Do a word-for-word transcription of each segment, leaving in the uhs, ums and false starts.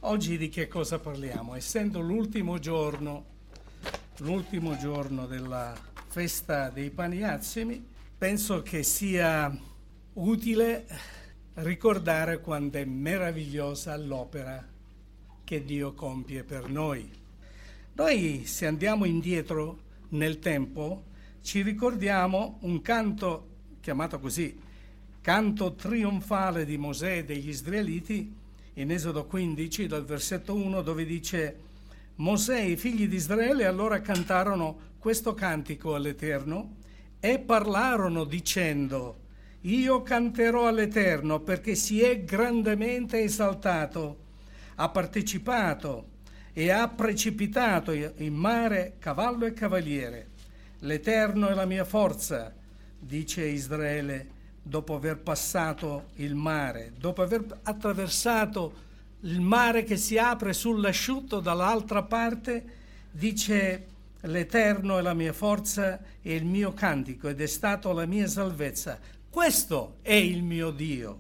Oggi di che cosa parliamo? Essendo l'ultimo giorno, l'ultimo giorno della festa dei pani azimi, penso che sia utile ricordare quanto è meravigliosa l'opera che Dio compie per noi. Noi, se andiamo indietro nel tempo, ci ricordiamo un canto chiamato così, canto trionfale di Mosè e degli Israeliti, in Esodo quindici, dal versetto uno, dove dice: Mosè e i figli di Israele allora cantarono questo cantico all'Eterno e parlarono dicendo: io canterò all'Eterno perché si è grandemente esaltato, ha partecipato e ha precipitato in mare cavallo e cavaliere. L'Eterno è la mia forza, dice Israele, dopo aver passato il mare, dopo aver attraversato il mare che si apre sull'asciutto dall'altra parte, dice: l'Eterno è la mia forza e il mio cantico ed è stato la mia salvezza. Questo è il mio Dio.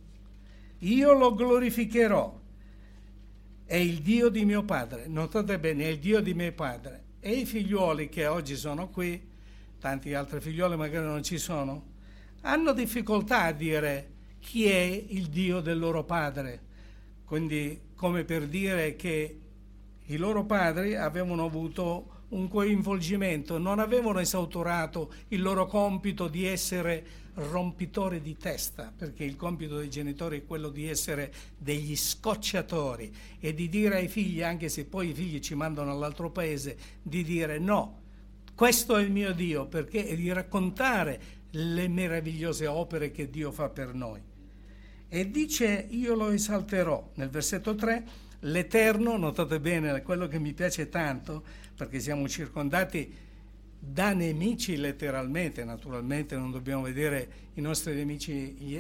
Io lo glorificherò. È il Dio di mio padre. Notate bene, è il Dio di mio padre. E i figliuoli che oggi sono qui, tanti altri figliuoli magari non ci sono, hanno difficoltà a dire chi è il Dio del loro padre. Quindi, come per dire che i loro padri avevano avuto un coinvolgimento, non avevano esautorato il loro compito di essere rompitori di testa, perché il compito dei genitori è quello di essere degli scocciatori e di dire ai figli, anche se poi i figli ci mandano all'altro paese, di dire no, questo è il mio Dio, perché e di raccontare le meravigliose opere che Dio fa per noi. E dice: io lo esalterò. Nel versetto tre, l'Eterno, notate bene, quello che mi piace tanto, perché siamo circondati da nemici letteralmente, naturalmente non dobbiamo vedere i nostri nemici,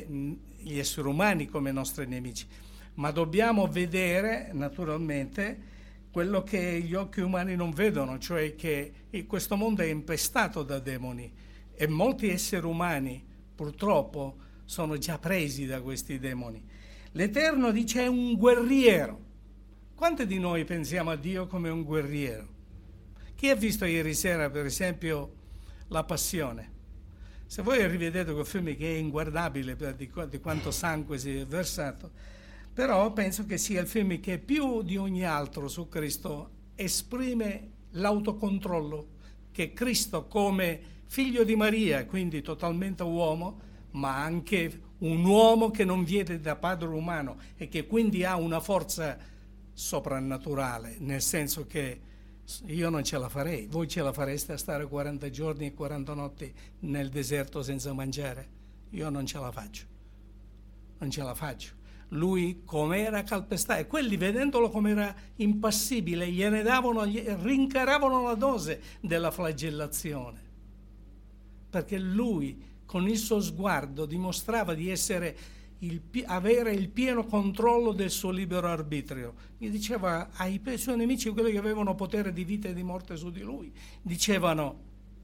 gli esseri umani come nostri nemici, ma dobbiamo vedere naturalmente quello che gli occhi umani non vedono, cioè che questo mondo è impestato da demoni e molti esseri umani purtroppo sono già presi da questi demoni. L'Eterno dice: è un guerriero. Quanti di noi pensiamo a Dio come un guerriero? Chi ha visto ieri sera, per esempio, La Passione? Se voi rivedete quel film, che è inguardabile per di, di quanto sangue si è versato, però penso che sia il film che più di ogni altro su Cristo esprime l'autocontrollo che Cristo, come figlio di Maria, quindi totalmente uomo, ma anche un uomo che non viene da padre umano e che quindi ha una forza soprannaturale, nel senso che io non ce la farei, voi ce la fareste a stare quaranta giorni e quaranta notti nel deserto senza mangiare? Io non ce la faccio, non ce la faccio. Lui com'era calpestato, e quelli vedendolo com'era impassibile gliene davano, gli rincaravano la dose della flagellazione, perché lui con il suo sguardo dimostrava di essere il, avere il pieno controllo del suo libero arbitrio. Gli diceva ai suoi nemici, quelli che avevano potere di vita e di morte su di lui, dicevano: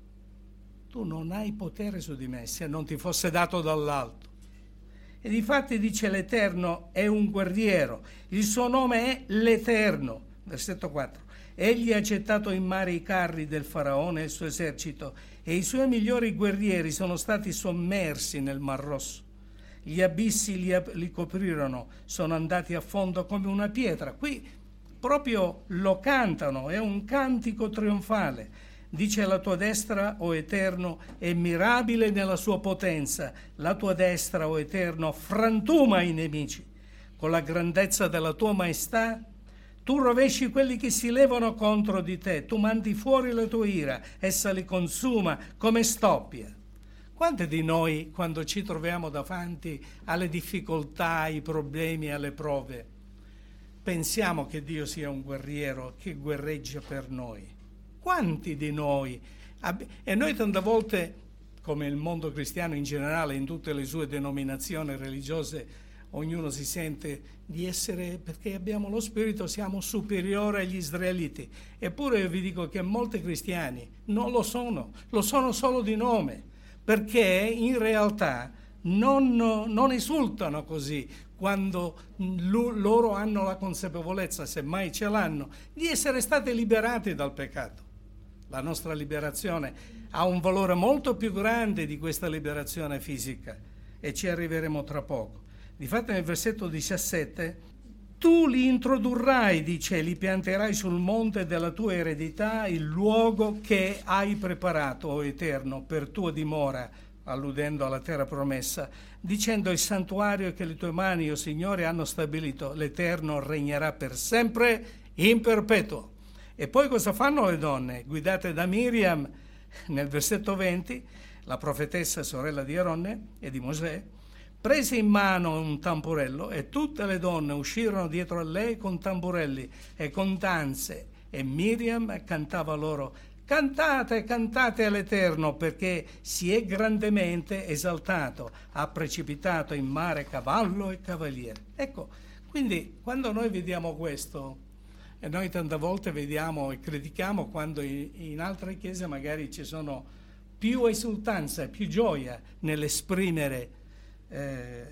tu non hai potere su di me se non ti fosse dato dall'alto. E difatti dice: l'Eterno è un guerriero, il suo nome è l'Eterno. Versetto quattro. Egli ha gettato in mare i carri del faraone e il suo esercito, e i suoi migliori guerrieri sono stati sommersi nel Mar Rosso. Gli abissi li, li coprirono, sono andati a fondo come una pietra. Qui proprio lo cantano, è un cantico trionfale. Dice: la tua destra, o Eterno, è mirabile nella sua potenza. La tua destra, o Eterno, frantuma i nemici. Con la grandezza della tua maestà tu rovesci quelli che si levano contro di te, tu mandi fuori la tua ira, essa li consuma come stoppia. Quanti di noi, quando ci troviamo davanti alle difficoltà, ai problemi, alle prove, pensiamo che Dio sia un guerriero che guerreggia per noi? Quanti di noi? E noi tante volte, come il mondo cristiano in generale, in tutte le sue denominazioni religiose, ognuno si sente di essere, perché abbiamo lo spirito, siamo superiori agli israeliti. Eppure io vi dico che molti cristiani non lo sono, lo sono solo di nome, perché in realtà non, non esultano così quando l- loro hanno la consapevolezza, se mai ce l'hanno, di essere stati liberati dal peccato. La nostra liberazione ha un valore molto più grande di questa liberazione fisica e ci arriveremo tra poco. Difatti nel versetto diciassette, tu li introdurrai, dice, li pianterai sul monte della tua eredità, il luogo che hai preparato, o Eterno, per tua dimora, alludendo alla terra promessa, dicendo il santuario che le tue mani, o Signore, hanno stabilito, l'Eterno regnerà per sempre in perpetuo. E poi cosa fanno le donne? Guidate da Miriam, nel versetto venti, la profetessa sorella di Aronne e di Mosè, prese in mano un tamburello e tutte le donne uscirono dietro a lei con tamburelli e con danze, e Miriam cantava loro: cantate, cantate all'Eterno, perché si è grandemente esaltato, ha precipitato in mare cavallo e cavaliere. Ecco, quindi quando noi vediamo questo, e noi tante volte vediamo e critichiamo quando in, in altre chiese magari ci sono più esultanza, più gioia nell'esprimere Eh,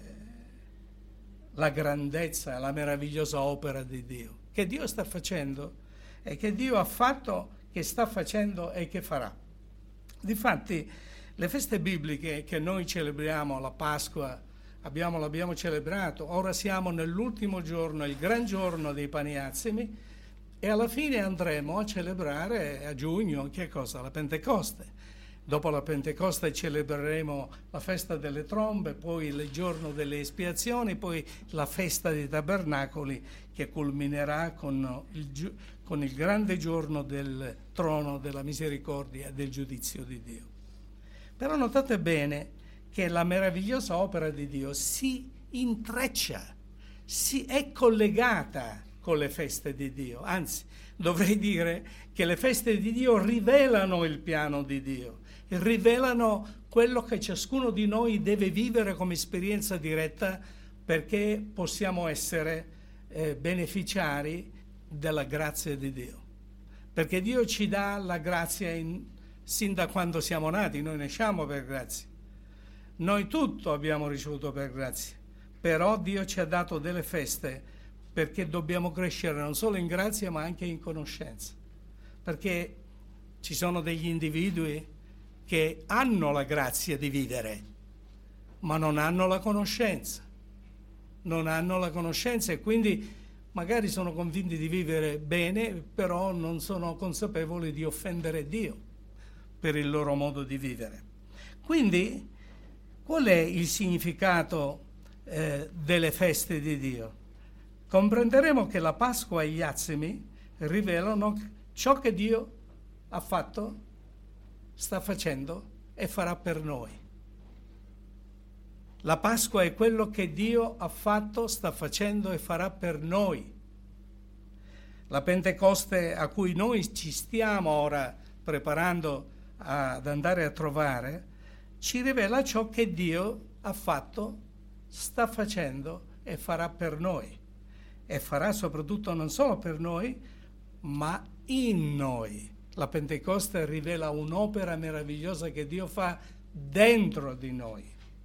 la grandezza, la meravigliosa opera di Dio, che Dio sta facendo e che Dio ha fatto, che sta facendo e che farà. Difatti, le feste bibliche che noi celebriamo, la Pasqua, abbiamo, l'abbiamo celebrato, ora siamo nell'ultimo giorno, il gran giorno dei pani azzimi, e alla fine andremo a celebrare a giugno, che cosa? La Pentecoste. Dopo la Pentecoste celebreremo la festa delle trombe, poi il giorno delle espiazioni, poi la festa dei tabernacoli, che culminerà con il, con il grande giorno del trono della misericordia e del giudizio di Dio. Però notate bene che la meravigliosa opera di Dio si intreccia, si è collegata con le feste di Dio. Anzi, dovrei dire che le feste di Dio rivelano il piano di Dio, rivelano quello che ciascuno di noi deve vivere come esperienza diretta, perché possiamo essere eh, beneficiari della grazia di Dio. Perché Dio ci dà la grazia in, sin da quando siamo nati, noi nasciamo per grazia. Noi tutto abbiamo ricevuto per grazia, però Dio ci ha dato delle feste perché dobbiamo crescere non solo in grazia ma anche in conoscenza. Perché ci sono degli individui che hanno la grazia di vivere, ma non hanno la conoscenza. Non hanno la conoscenza e quindi magari sono convinti di vivere bene, però non sono consapevoli di offendere Dio per il loro modo di vivere. Quindi, qual è il significato eh, delle feste di Dio? Comprenderemo che la Pasqua e gli azimi rivelano ciò che Dio ha fatto, sta facendo e farà per noi. La Pasqua è quello che Dio ha fatto, sta facendo e farà per noi. La Pentecoste, a cui noi ci stiamo ora preparando ad andare a trovare, ci rivela ciò che Dio ha fatto, sta facendo e farà per noi. E farà soprattutto non solo per noi, ma in noi. La Pentecoste rivela un'opera meravigliosa che Dio fa dentro di noi.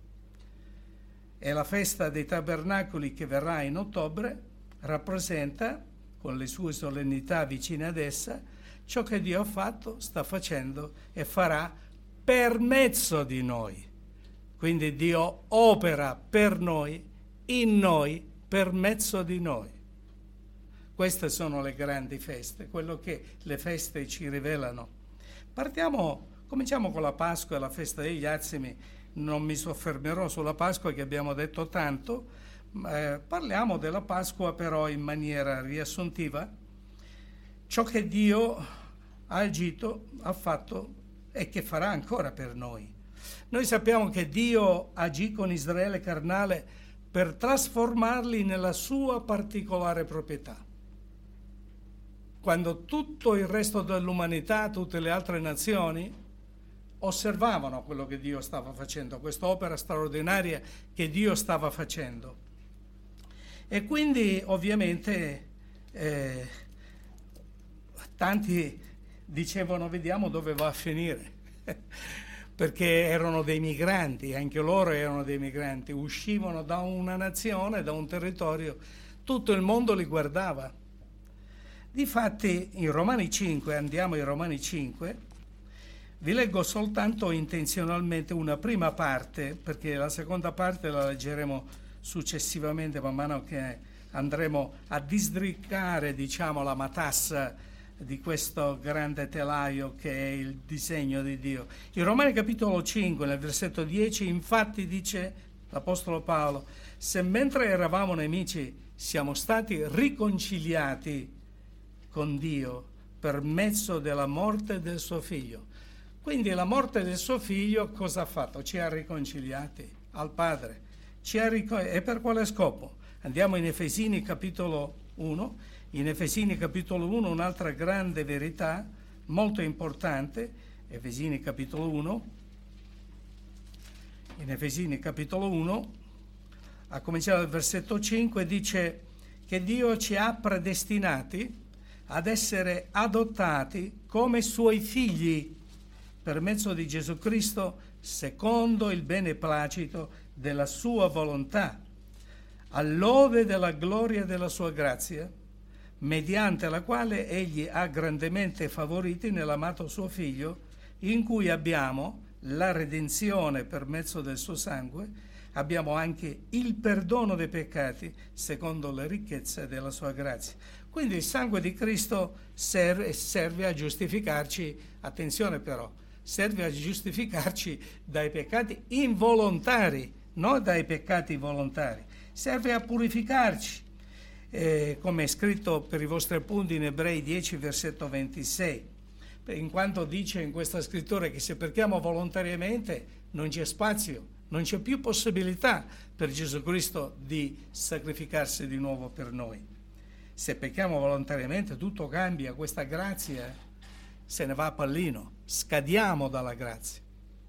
E la festa dei tabernacoli, che verrà in ottobre, rappresenta, con le sue solennità vicine ad essa, ciò che Dio ha fatto, sta facendo e farà per mezzo di noi. Quindi Dio opera per noi, in noi, per mezzo di noi. Queste sono le grandi feste, quello che le feste ci rivelano. Partiamo, cominciamo con la Pasqua e la festa degli azimi. Non mi soffermerò sulla Pasqua, che abbiamo detto tanto, eh, parliamo della Pasqua però in maniera riassuntiva. Ciò che Dio ha agito, ha fatto e che farà ancora per noi. Noi sappiamo che Dio agì con Israele carnale per trasformarli nella sua particolare proprietà. Quando tutto il resto dell'umanità, tutte le altre nazioni, osservavano quello che Dio stava facendo, quest'opera straordinaria che Dio stava facendo. E quindi ovviamente eh, tanti dicevano: vediamo dove va a finire. perché erano dei migranti, anche loro erano dei migranti, uscivano da una nazione, da un territorio, tutto il mondo li guardava. Difatti in Romani cinque, andiamo in Romani cinque, vi leggo soltanto intenzionalmente una prima parte, perché la seconda parte la leggeremo successivamente man mano che andremo a districare, diciamo, la matassa di questo grande telaio che è il disegno di Dio. In Romani capitolo cinque, nel versetto dieci, infatti dice l'Apostolo Paolo: se mentre eravamo nemici siamo stati riconciliati con Dio per mezzo della morte del suo figlio. Quindi la morte del suo figlio cosa ha fatto? Ci ha riconciliati al Padre. Ci ha ricon- e per quale scopo? Andiamo in Efesini capitolo uno. In Efesini capitolo uno un'altra grande verità molto importante. Efesini capitolo uno. In Efesini capitolo uno, a cominciare dal versetto cinque, dice che Dio ci ha predestinati ad essere adottati come suoi figli per mezzo di Gesù Cristo, secondo il beneplacito della sua volontà, all'ode della gloria della sua grazia, mediante la quale egli ha grandemente favoriti nell'amato suo Figlio, in cui abbiamo la redenzione per mezzo del suo sangue, abbiamo anche il perdono dei peccati, secondo le ricchezze della sua grazia. Quindi il sangue di Cristo serve, serve a giustificarci, attenzione però, serve a giustificarci dai peccati involontari, non dai peccati volontari. Serve a purificarci, eh, come è scritto per i vostri appunti in Ebrei dieci, versetto ventisei, in quanto dice in questa scrittura che se pecchiamo volontariamente non c'è spazio, non c'è più possibilità per Gesù Cristo di sacrificarsi di nuovo per noi. Se pecchiamo volontariamente tutto cambia, questa grazia se ne va a pallino, scadiamo dalla grazia.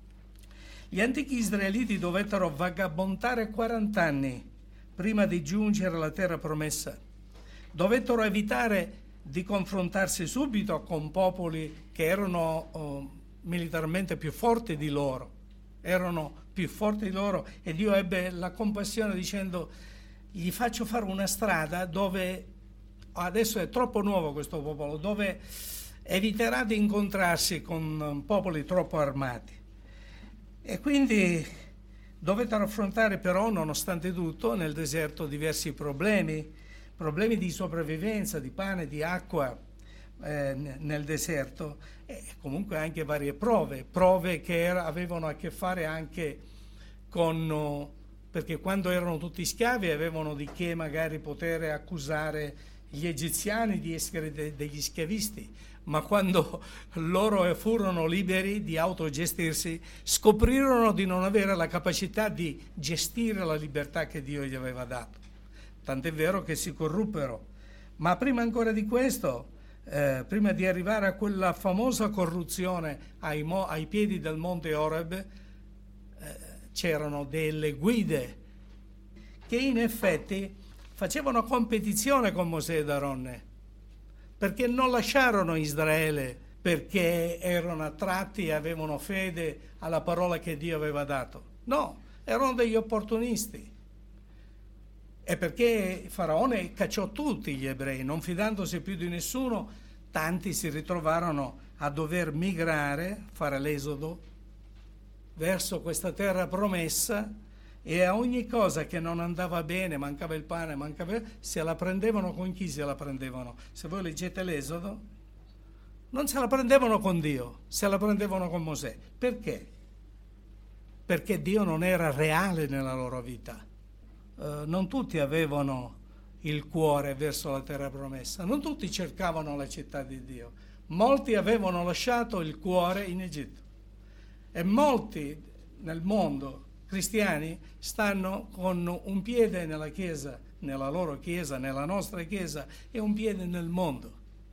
Gli antichi israeliti dovettero vagabondare quaranta anni prima di giungere alla terra promessa. Dovettero evitare di confrontarsi subito con popoli che erano oh, militarmente più forti di loro, erano più forti di loro, e Dio ebbe la compassione dicendo: gli faccio fare una strada dove, adesso è troppo nuovo questo popolo, dove eviterà di incontrarsi con popoli troppo armati. E quindi dovettero affrontare però, nonostante tutto, nel deserto diversi problemi, problemi di sopravvivenza, di pane, di acqua eh, nel deserto, e comunque anche varie prove, prove che era, avevano a che fare anche con, perché quando erano tutti schiavi avevano di che magari poter accusare gli egiziani di essere de- degli schiavisti, ma quando loro furono liberi di autogestirsi, scoprirono di non avere la capacità di gestire la libertà che Dio gli aveva dato. Tant'è vero che si corruppero. Ma prima ancora di questo, eh, prima di arrivare a quella famosa corruzione ai, mo- ai piedi del monte Oreb, eh, c'erano delle guide che in effetti facevano competizione con Mosè ed Aronne, perché non lasciarono Israele perché erano attratti e avevano fede alla parola che Dio aveva dato. No, erano degli opportunisti. E perché Faraone cacciò tutti gli ebrei, non fidandosi più di nessuno, tanti si ritrovarono a dover migrare, fare l'esodo verso questa terra promessa, e a ogni cosa che non andava bene, mancava il pane, mancava, se la prendevano con chi se la prendevano? Se voi leggete l'Esodo, non se la prendevano con Dio, se la prendevano con Mosè. Perché? Perché Dio non era reale nella loro vita. Uh, non tutti avevano il cuore verso la terra promessa, non tutti cercavano la città di Dio. Molti avevano lasciato il cuore in Egitto, e molti nel mondo cristiani stanno con un piede nella chiesa, nella loro chiesa, nella nostra chiesa, e un piede nel mondo,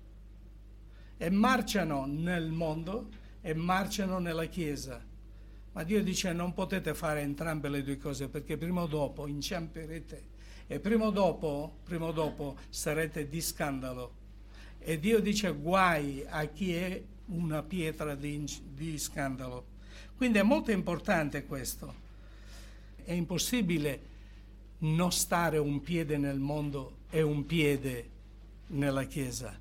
e marciano nel mondo e marciano nella chiesa. Ma Dio dice: non potete fare entrambe le due cose, perché prima o dopo inciamperete, e prima o dopo, prima o dopo sarete di scandalo. E Dio dice: guai a chi è una pietra di, di scandalo. Quindi è molto importante questo. È impossibile non stare un piede nel mondo e un piede nella Chiesa.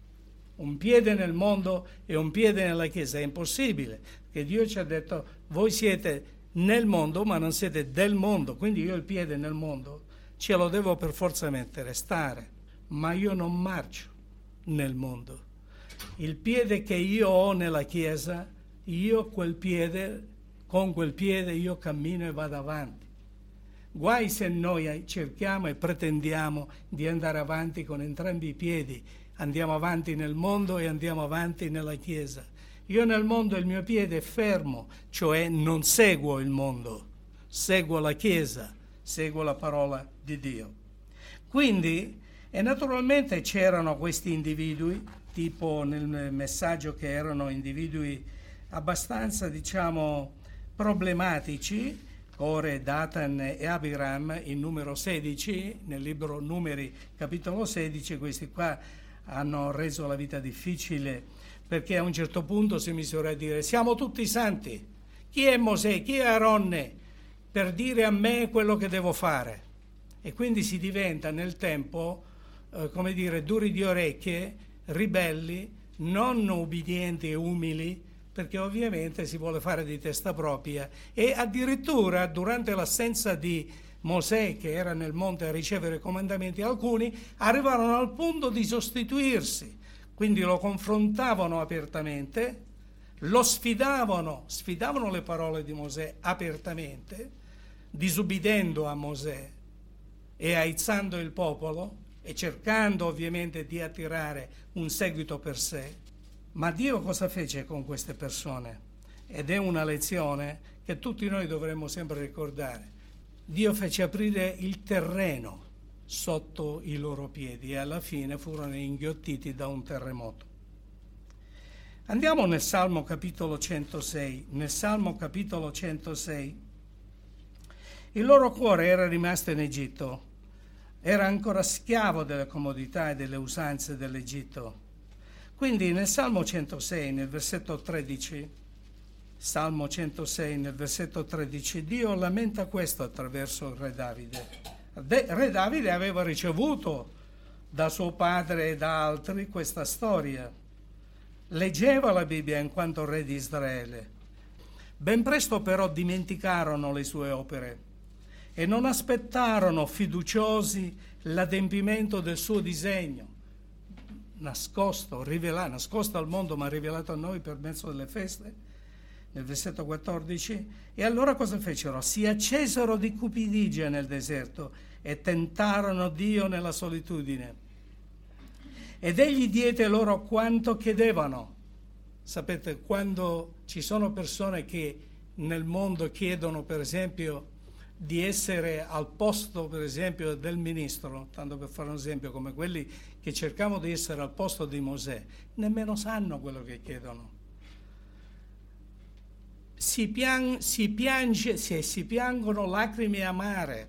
Un piede nel mondo e un piede nella Chiesa è impossibile, perché Dio ci ha detto: voi siete nel mondo ma non siete del mondo, quindi io il piede nel mondo ce lo devo per forza mettere, stare, ma io non marcio nel mondo. Il piede che io ho nella Chiesa, io quel piede, con quel piede io cammino e vado avanti. Guai se noi cerchiamo e pretendiamo di andare avanti con entrambi i piedi. Andiamo avanti nel mondo e andiamo avanti nella Chiesa. Io nel mondo il mio piede è fermo, cioè non seguo il mondo, seguo la Chiesa, seguo la parola di Dio. Quindi, e naturalmente c'erano questi individui, tipo nel messaggio che erano individui abbastanza, diciamo, problematici, Core, Datan e Abiram, in numero sedici, nel libro Numeri, capitolo sedici, questi qua hanno reso la vita difficile, perché a un certo punto si misero a dire: siamo tutti santi, chi è Mosè, chi è Aronne per dire a me quello che devo fare? E quindi si diventa nel tempo, eh, come dire, duri di orecchie, ribelli, non ubbidienti e umili, perché ovviamente si vuole fare di testa propria. E addirittura durante l'assenza di Mosè, che era nel monte a ricevere comandamenti, alcuni arrivarono al punto di sostituirsi, quindi lo confrontavano apertamente, lo sfidavano, sfidavano le parole di Mosè apertamente, disubbidendo a Mosè e aizzando il popolo e cercando ovviamente di attirare un seguito per sé. Ma Dio cosa fece con queste persone? Ed è una lezione che tutti noi dovremmo sempre ricordare. Dio fece aprire il terreno sotto i loro piedi e alla fine furono inghiottiti da un terremoto. Andiamo nel Salmo capitolo centosei. Nel Salmo capitolo centosei il loro cuore era rimasto in Egitto, era ancora schiavo delle comodità e delle usanze dell'Egitto. Quindi nel Salmo centosei, nel versetto tredici, Salmo centosei, nel versetto tredici, Dio lamenta questo attraverso il re Davide. De, re Davide aveva ricevuto da suo padre e da altri questa storia. Leggeva la Bibbia in quanto re di Israele. Ben presto però dimenticarono le sue opere e non aspettarono fiduciosi l'adempimento del suo disegno, nascosto, rivelato, nascosto al mondo ma rivelato a noi per mezzo delle feste, nel versetto quattordici. E allora cosa fecero? Si accesero di cupidigia nel deserto e tentarono Dio nella solitudine. Ed egli diede loro quanto chiedevano. Sapete, quando ci sono persone che nel mondo chiedono, per esempio, di essere al posto, per esempio, del ministro, tanto per fare un esempio, come quelli che cercavano di essere al posto di Mosè, nemmeno sanno quello che chiedono. Si, pian, si piange, si, si piangono lacrime amare.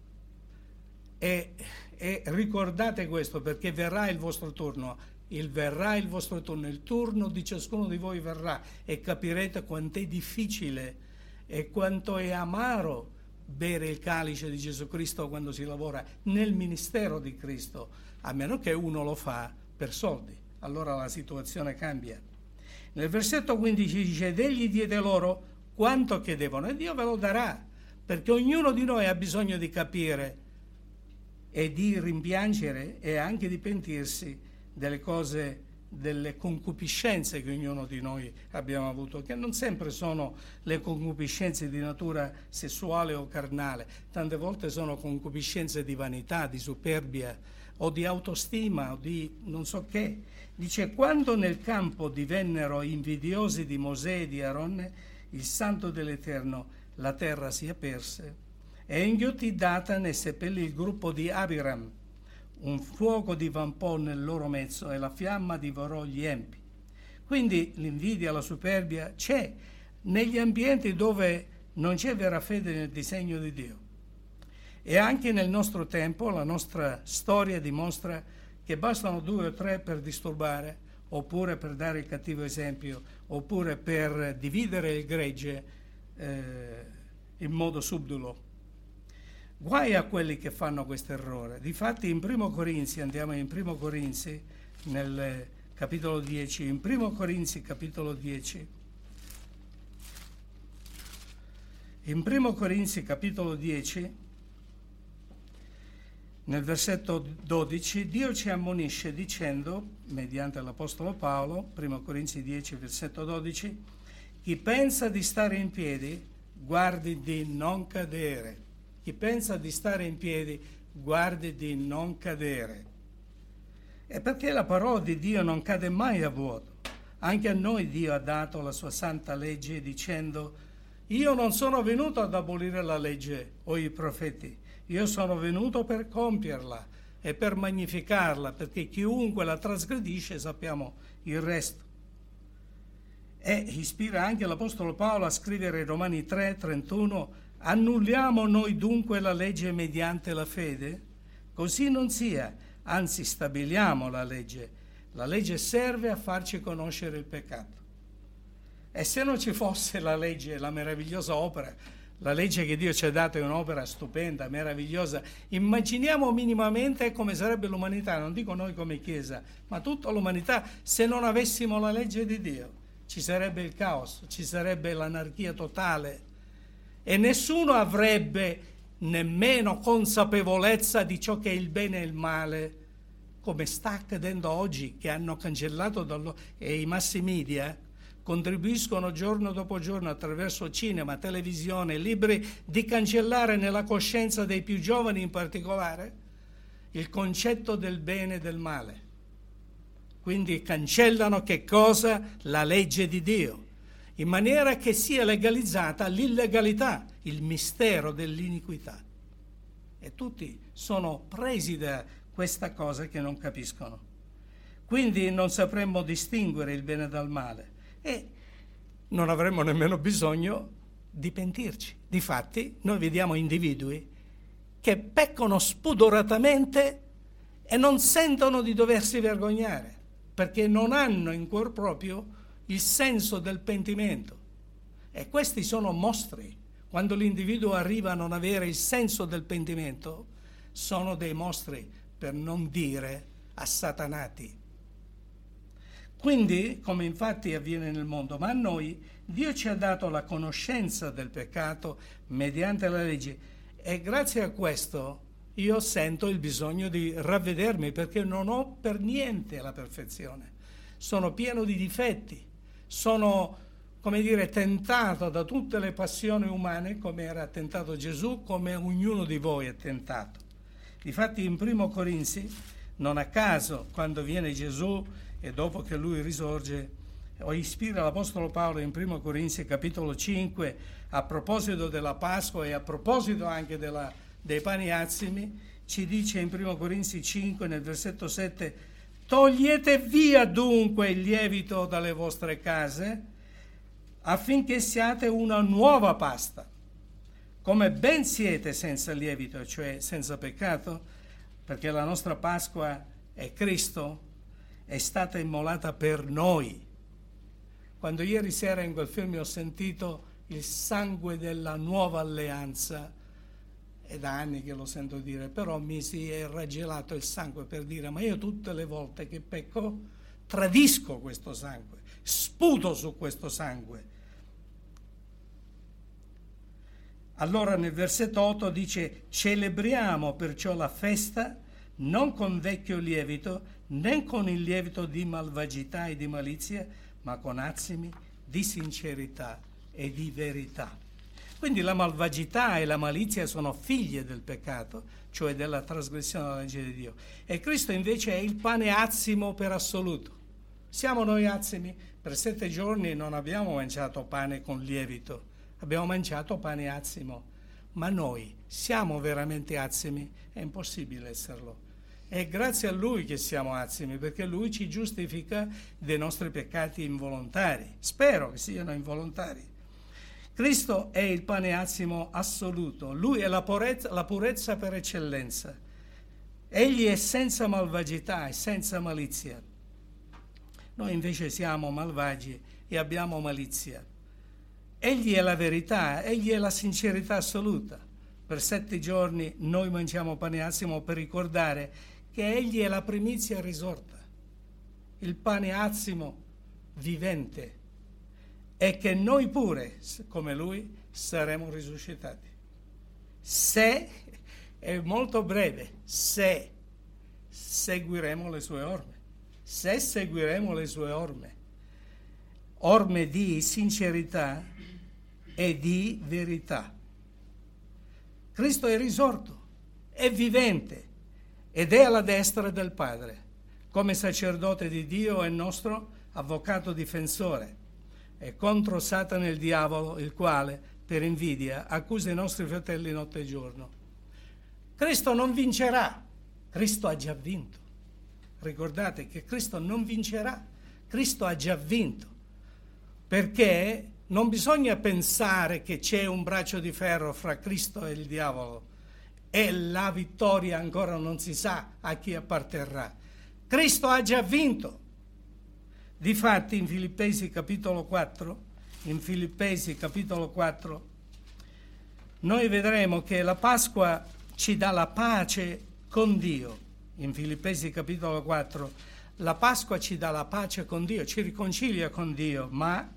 E, e ricordate questo, perché verrà il vostro turno, il verrà il vostro turno, il turno di ciascuno di voi verrà, e capirete quanto è difficile e quanto è amaro bere il calice di Gesù Cristo quando si lavora nel ministero di Cristo, a meno che uno lo fa per soldi, allora la situazione cambia. Nel versetto quindici dice: ed egli diede loro quanto chiedevano, e Dio ve lo darà, perché ognuno di noi ha bisogno di capire e di rimpiangere e anche di pentirsi delle cose, delle concupiscenze che ognuno di noi abbiamo avuto, che non sempre sono le concupiscenze di natura sessuale o carnale, tante volte sono concupiscenze di vanità, di superbia o di autostima o di non so che. Dice: quando nel campo divennero invidiosi di Mosè e di Aronne, il santo dell'Eterno, la terra si aperse e inghiottì Datan e seppellì il gruppo di Abiram. Un fuoco divampò nel loro mezzo e la fiamma divorò gli empi. Quindi l'invidia, la superbia c'è negli ambienti dove non c'è vera fede nel disegno di Dio. E anche nel nostro tempo la nostra storia dimostra che bastano due o tre per disturbare oppure per dare il cattivo esempio, oppure per dividere il gregge eh, in modo subdolo. Guai a quelli che fanno questo errore. Difatti in Primo Corinzi, andiamo in Primo Corinzi, nel capitolo dieci, in Primo Corinzi capitolo dieci, in Primo Corinzi capitolo dieci, nel versetto dodici, Dio ci ammonisce dicendo, mediante l'Apostolo Paolo, Primo Corinzi dieci, versetto dodici, chi pensa di stare in piedi, guardi di non cadere. Chi pensa di stare in piedi, guardi di non cadere. E perché la parola di Dio non cade mai a vuoto. Anche a noi Dio ha dato la sua santa legge dicendo: io non sono venuto ad abolire la legge o i profeti, io sono venuto per compierla e per magnificarla, perché chiunque la trasgredisce sappiamo il resto. E ispira anche l'Apostolo Paolo a scrivere in Romani tre, trentuno: annulliamo noi dunque la legge mediante la fede? Così non sia, anzi stabiliamo la legge. La legge serve a farci conoscere il peccato. E se non ci fosse la legge, la meravigliosa opera, la legge che Dio ci ha dato è un'opera stupenda, meravigliosa, immaginiamo minimamente come sarebbe l'umanità, non dico noi come Chiesa, ma tutta l'umanità se non avessimo la legge di Dio. Ci sarebbe il caos, ci sarebbe l'anarchia totale e nessuno avrebbe nemmeno consapevolezza di ciò che è il bene e il male, come sta accadendo oggi, che hanno cancellato dallo, e i mass media contribuiscono giorno dopo giorno attraverso cinema, televisione, libri, di cancellare nella coscienza dei più giovani in particolare il concetto del bene e del male. Quindi cancellano che cosa? La legge di Dio, in maniera che sia legalizzata l'illegalità, il mistero dell'iniquità. E tutti sono presi da questa cosa che non capiscono. Quindi non sapremmo distinguere il bene dal male e non avremmo nemmeno bisogno di pentirci. Difatti noi vediamo individui che peccano spudoratamente e non sentono di doversi vergognare, perché non hanno in cuor proprio il senso del pentimento. E questi sono mostri. Quando l'individuo arriva a non avere il senso del pentimento, sono dei mostri, per non dire assatanati. Quindi, come infatti avviene nel mondo, ma a noi Dio ci ha dato la conoscenza del peccato mediante la legge e grazie a questo io sento il bisogno di ravvedermi, perché non ho per niente la perfezione. Sono pieno di difetti, sono, come dire, tentato da tutte le passioni umane, come era tentato Gesù, come ognuno di voi è tentato. Difatti in Primo Corinzi, non a caso, quando viene Gesù e dopo che lui risorge, o ispira l'Apostolo Paolo in Primo Corinzi capitolo cinque, a proposito della Pasqua e a proposito anche della, dei pani azimi, ci dice in Primo Corinzi cinque, nel versetto sette: togliete via dunque il lievito dalle vostre case, affinché siate una nuova pasta, come ben siete senza lievito, cioè senza peccato, perché la nostra Pasqua è Cristo, è stata immolata per noi. Quando ieri sera in quel film ho sentito il sangue della nuova alleanza, è da anni che lo sento dire, però mi si è raggelato il sangue per dire: ma io tutte le volte che pecco tradisco questo sangue, sputo su questo sangue. Allora nel versetto otto dice: celebriamo perciò la festa non con vecchio lievito, né con il lievito di malvagità e di malizia, ma con azimi di sincerità e di verità. Quindi la malvagità e la malizia sono figlie del peccato, cioè della trasgressione della legge di Dio. E Cristo invece è il pane azimo per assoluto. Siamo noi azimi? Per sette giorni non abbiamo mangiato pane con lievito, abbiamo mangiato pane azimo. Ma noi siamo veramente azimi? È impossibile esserlo. È grazie a Lui che siamo azimi, perché Lui ci giustifica dei nostri peccati involontari. Spero che siano involontari. Cristo è il pane azimo assoluto. Lui è la purezza, la purezza per eccellenza. Egli è senza malvagità e senza malizia. Noi invece siamo malvagi e abbiamo malizia. Egli è la verità, Egli è la sincerità assoluta. Per sette giorni noi mangiamo pane azimo per ricordare che Egli è la primizia risorta, il pane azimo vivente, e che noi pure, come Lui, saremo risuscitati. Se, è molto breve, se seguiremo le sue orme, se seguiremo le sue orme, orme di sincerità e di verità. Cristo è risorto, è vivente ed è alla destra del Padre, come sacerdote di Dio e nostro avvocato difensore, e contro Satana e il diavolo, il quale, per invidia, accusa i nostri fratelli notte e giorno. Cristo non vincerà, Cristo ha già vinto. Ricordate che Cristo non vincerà, Cristo ha già vinto, perché non bisogna pensare che c'è un braccio di ferro fra Cristo e il diavolo e la vittoria ancora non si sa a chi apparterrà. Cristo ha già vinto. Difatti in Filippesi capitolo quattro, in Filippesi capitolo quattro, noi vedremo che la Pasqua ci dà la pace con Dio. In Filippesi capitolo quattro, la Pasqua ci dà la pace con Dio, ci riconcilia con Dio, ma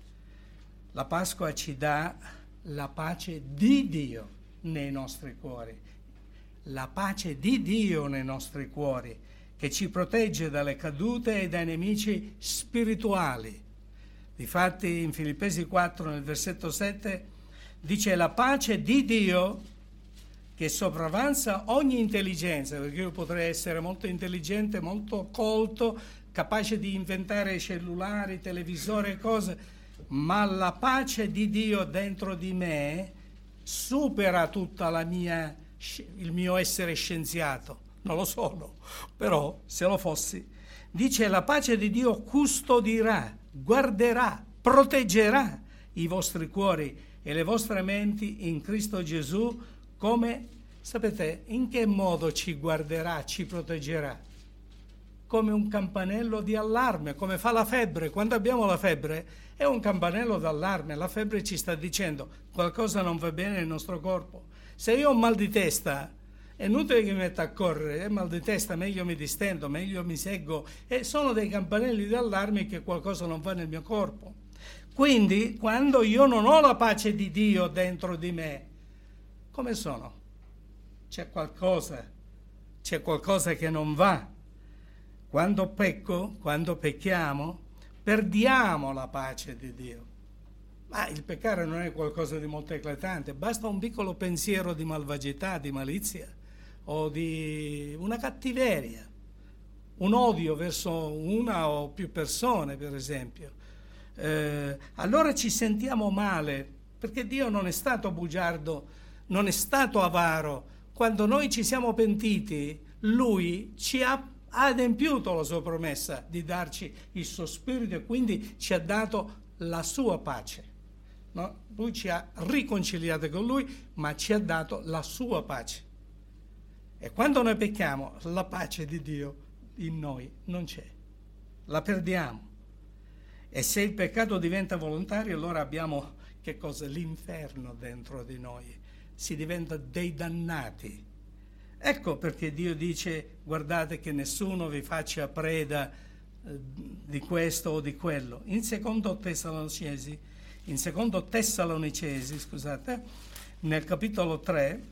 la Pasqua ci dà la pace di Dio nei nostri cuori, la pace di Dio nei nostri cuori, che ci protegge dalle cadute e dai nemici spirituali. Difatti in Filippesi quattro, nel versetto sette, dice la pace di Dio che sopravanza ogni intelligenza, perché io potrei essere molto intelligente, molto colto, capace di inventare cellulari, televisori e cose, ma la pace di Dio dentro di me supera tutta la mia, il mio essere scienziato. Non lo sono, però se lo fossi, dice la pace di Dio custodirà, guarderà, proteggerà i vostri cuori e le vostre menti in Cristo Gesù. Come, sapete, in che modo ci guarderà, ci proteggerà? Come un campanello di allarme, come fa la febbre. Quando abbiamo la febbre è un campanello d'allarme, la febbre ci sta dicendo qualcosa non va bene nel nostro corpo. Se io ho mal di testa, è inutile che mi metta a correre, è mal di testa, meglio mi distendo, meglio mi seggo, e sono dei campanelli d'allarme che qualcosa non va nel mio corpo. Quindi, quando io non ho la pace di Dio dentro di me, come sono? C'è qualcosa, c'è qualcosa che non va. Quando pecco, quando pecchiamo, perdiamo la pace di Dio. Ma il peccare non è qualcosa di molto eclatante, basta un piccolo pensiero di malvagità, di malizia, o di una cattiveria, un odio verso una o più persone, per esempio. Eh, allora ci sentiamo male, perché Dio non è stato bugiardo, non è stato avaro. Quando noi ci siamo pentiti, Lui ci ha adempiuto la sua promessa di darci il suo spirito e quindi ci ha dato la sua pace. No? Lui ci ha riconciliati con Lui, ma ci ha dato la sua pace. E quando noi pecchiamo, la pace di Dio in noi non c'è, la perdiamo. E se il peccato diventa volontario, allora abbiamo che cosa? L'inferno dentro di noi, si diventa dei dannati. Ecco perché Dio dice: guardate che nessuno vi faccia preda eh, di questo o di quello. In secondo Tessalonicesi, in secondo Tessalonicesi, scusate, nel capitolo tre,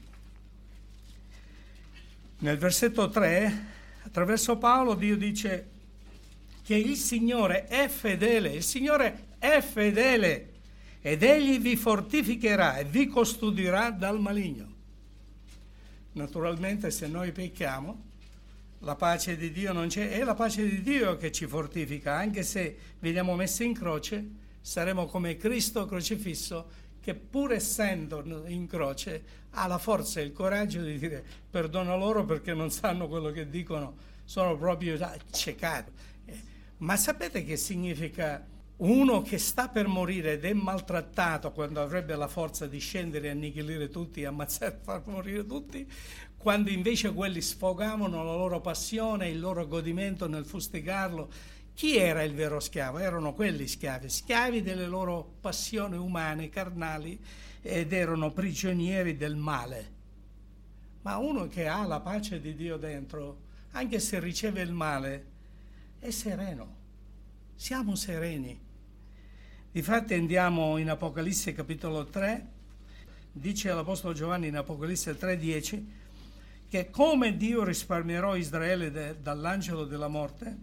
nel versetto tre, attraverso Paolo, Dio dice che il Signore è fedele, il Signore è fedele ed Egli vi fortificherà e vi custodirà dal maligno. Naturalmente se noi pecchiamo, la pace di Dio non c'è, è la pace di Dio che ci fortifica, anche se veniamo messi in croce, saremo come Cristo crocifisso, che pur essendo in croce ha la forza e il coraggio di dire perdono loro perché non sanno quello che dicono, sono proprio accecati. Ma sapete che significa uno che sta per morire ed è maltrattato quando avrebbe la forza di scendere e annichilire tutti, ammazzare, far morire tutti, quando invece quelli sfogavano la loro passione, il loro godimento nel fustigarlo? Chi era il vero schiavo? Erano quelli schiavi, schiavi delle loro passioni umane, carnali, ed erano prigionieri del male. Ma uno che ha la pace di Dio dentro, anche se riceve il male, è sereno. Siamo sereni. Difatti andiamo in Apocalisse capitolo tre, dice l'Apostolo Giovanni in Apocalisse tre dieci, che come Dio risparmierò Israele de, dall'angelo della morte,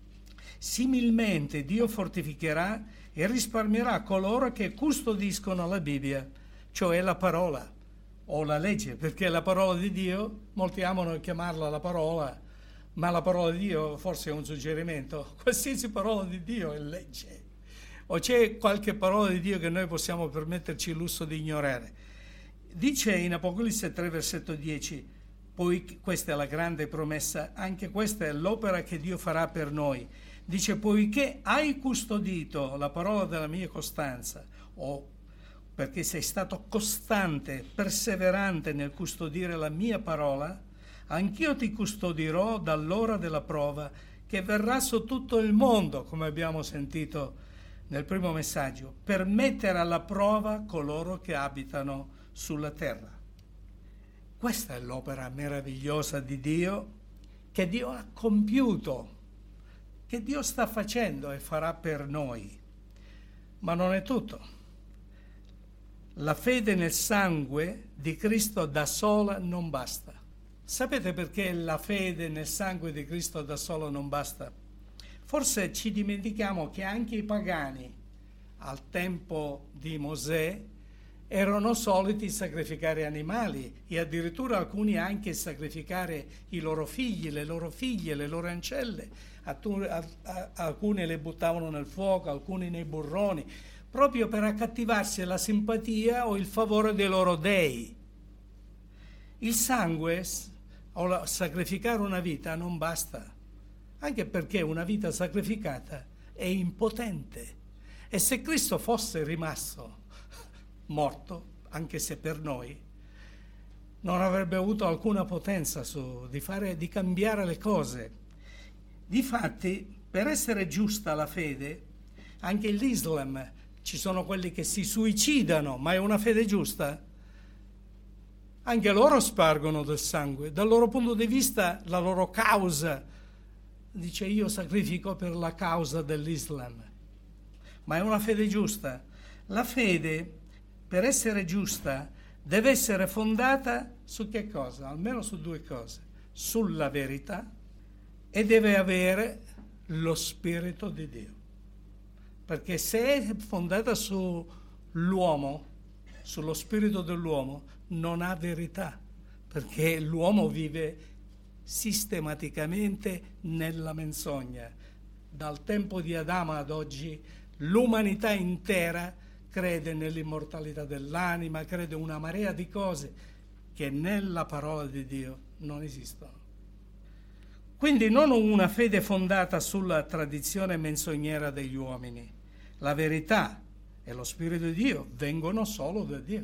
similmente Dio fortificherà e risparmierà coloro che custodiscono la Bibbia, cioè la parola o la legge, perché la parola di Dio, molti amano chiamarla la parola, ma la parola di Dio forse è un suggerimento. Qualsiasi parola di Dio è legge. O c'è qualche parola di Dio che noi possiamo permetterci il lusso di ignorare? Dice in Apocalisse tre versetto dieci, poi questa è la grande promessa, anche questa è l'opera che Dio farà per noi. Dice, poiché hai custodito la parola della mia costanza, o perché sei stato costante, perseverante nel custodire la mia parola, anch'io ti custodirò dall'ora della prova che verrà su tutto il mondo, come abbiamo sentito nel primo messaggio, per mettere alla prova coloro che abitano sulla terra. Questa è l'opera meravigliosa di Dio, che Dio ha compiuto, che Dio sta facendo e farà per noi. Ma non è tutto. La fede nel sangue di Cristo da sola non basta. Sapete perché la fede nel sangue di Cristo da sola non basta? Forse ci dimentichiamo che anche i pagani al tempo di Mosè erano soliti sacrificare animali e addirittura alcuni anche sacrificare i loro figli, le loro figlie, le loro ancelle. Alcuni le buttavano nel fuoco, alcuni nei burroni, proprio per accattivarsi la simpatia o il favore dei loro dei. Il sangue o sacrificare una vita non basta, anche perché una vita sacrificata è impotente. E se Cristo fosse rimasto morto, anche se per noi, non avrebbe avuto alcuna potenza su, di, fare, di cambiare le cose. Difatti, per essere giusta la fede, anche l'Islam, ci sono quelli che si suicidano, ma è una fede giusta? Anche loro spargono del sangue. Dal loro punto di vista, la loro causa, dice io sacrifico per la causa dell'Islam. Ma è una fede giusta. La fede, per essere giusta, deve essere fondata su che cosa? Almeno su due cose. Sulla verità e deve avere lo Spirito di Dio. Perché se è fondata sull'uomo, sullo spirito dell'uomo, non ha verità, perché l'uomo vive sistematicamente nella menzogna. Dal tempo di Adamo ad oggi l'umanità intera crede nell'immortalità dell'anima, crede una marea di cose che nella parola di Dio non esistono. Quindi non una fede fondata sulla tradizione menzognera degli uomini. La verità e lo Spirito di Dio vengono solo da Dio.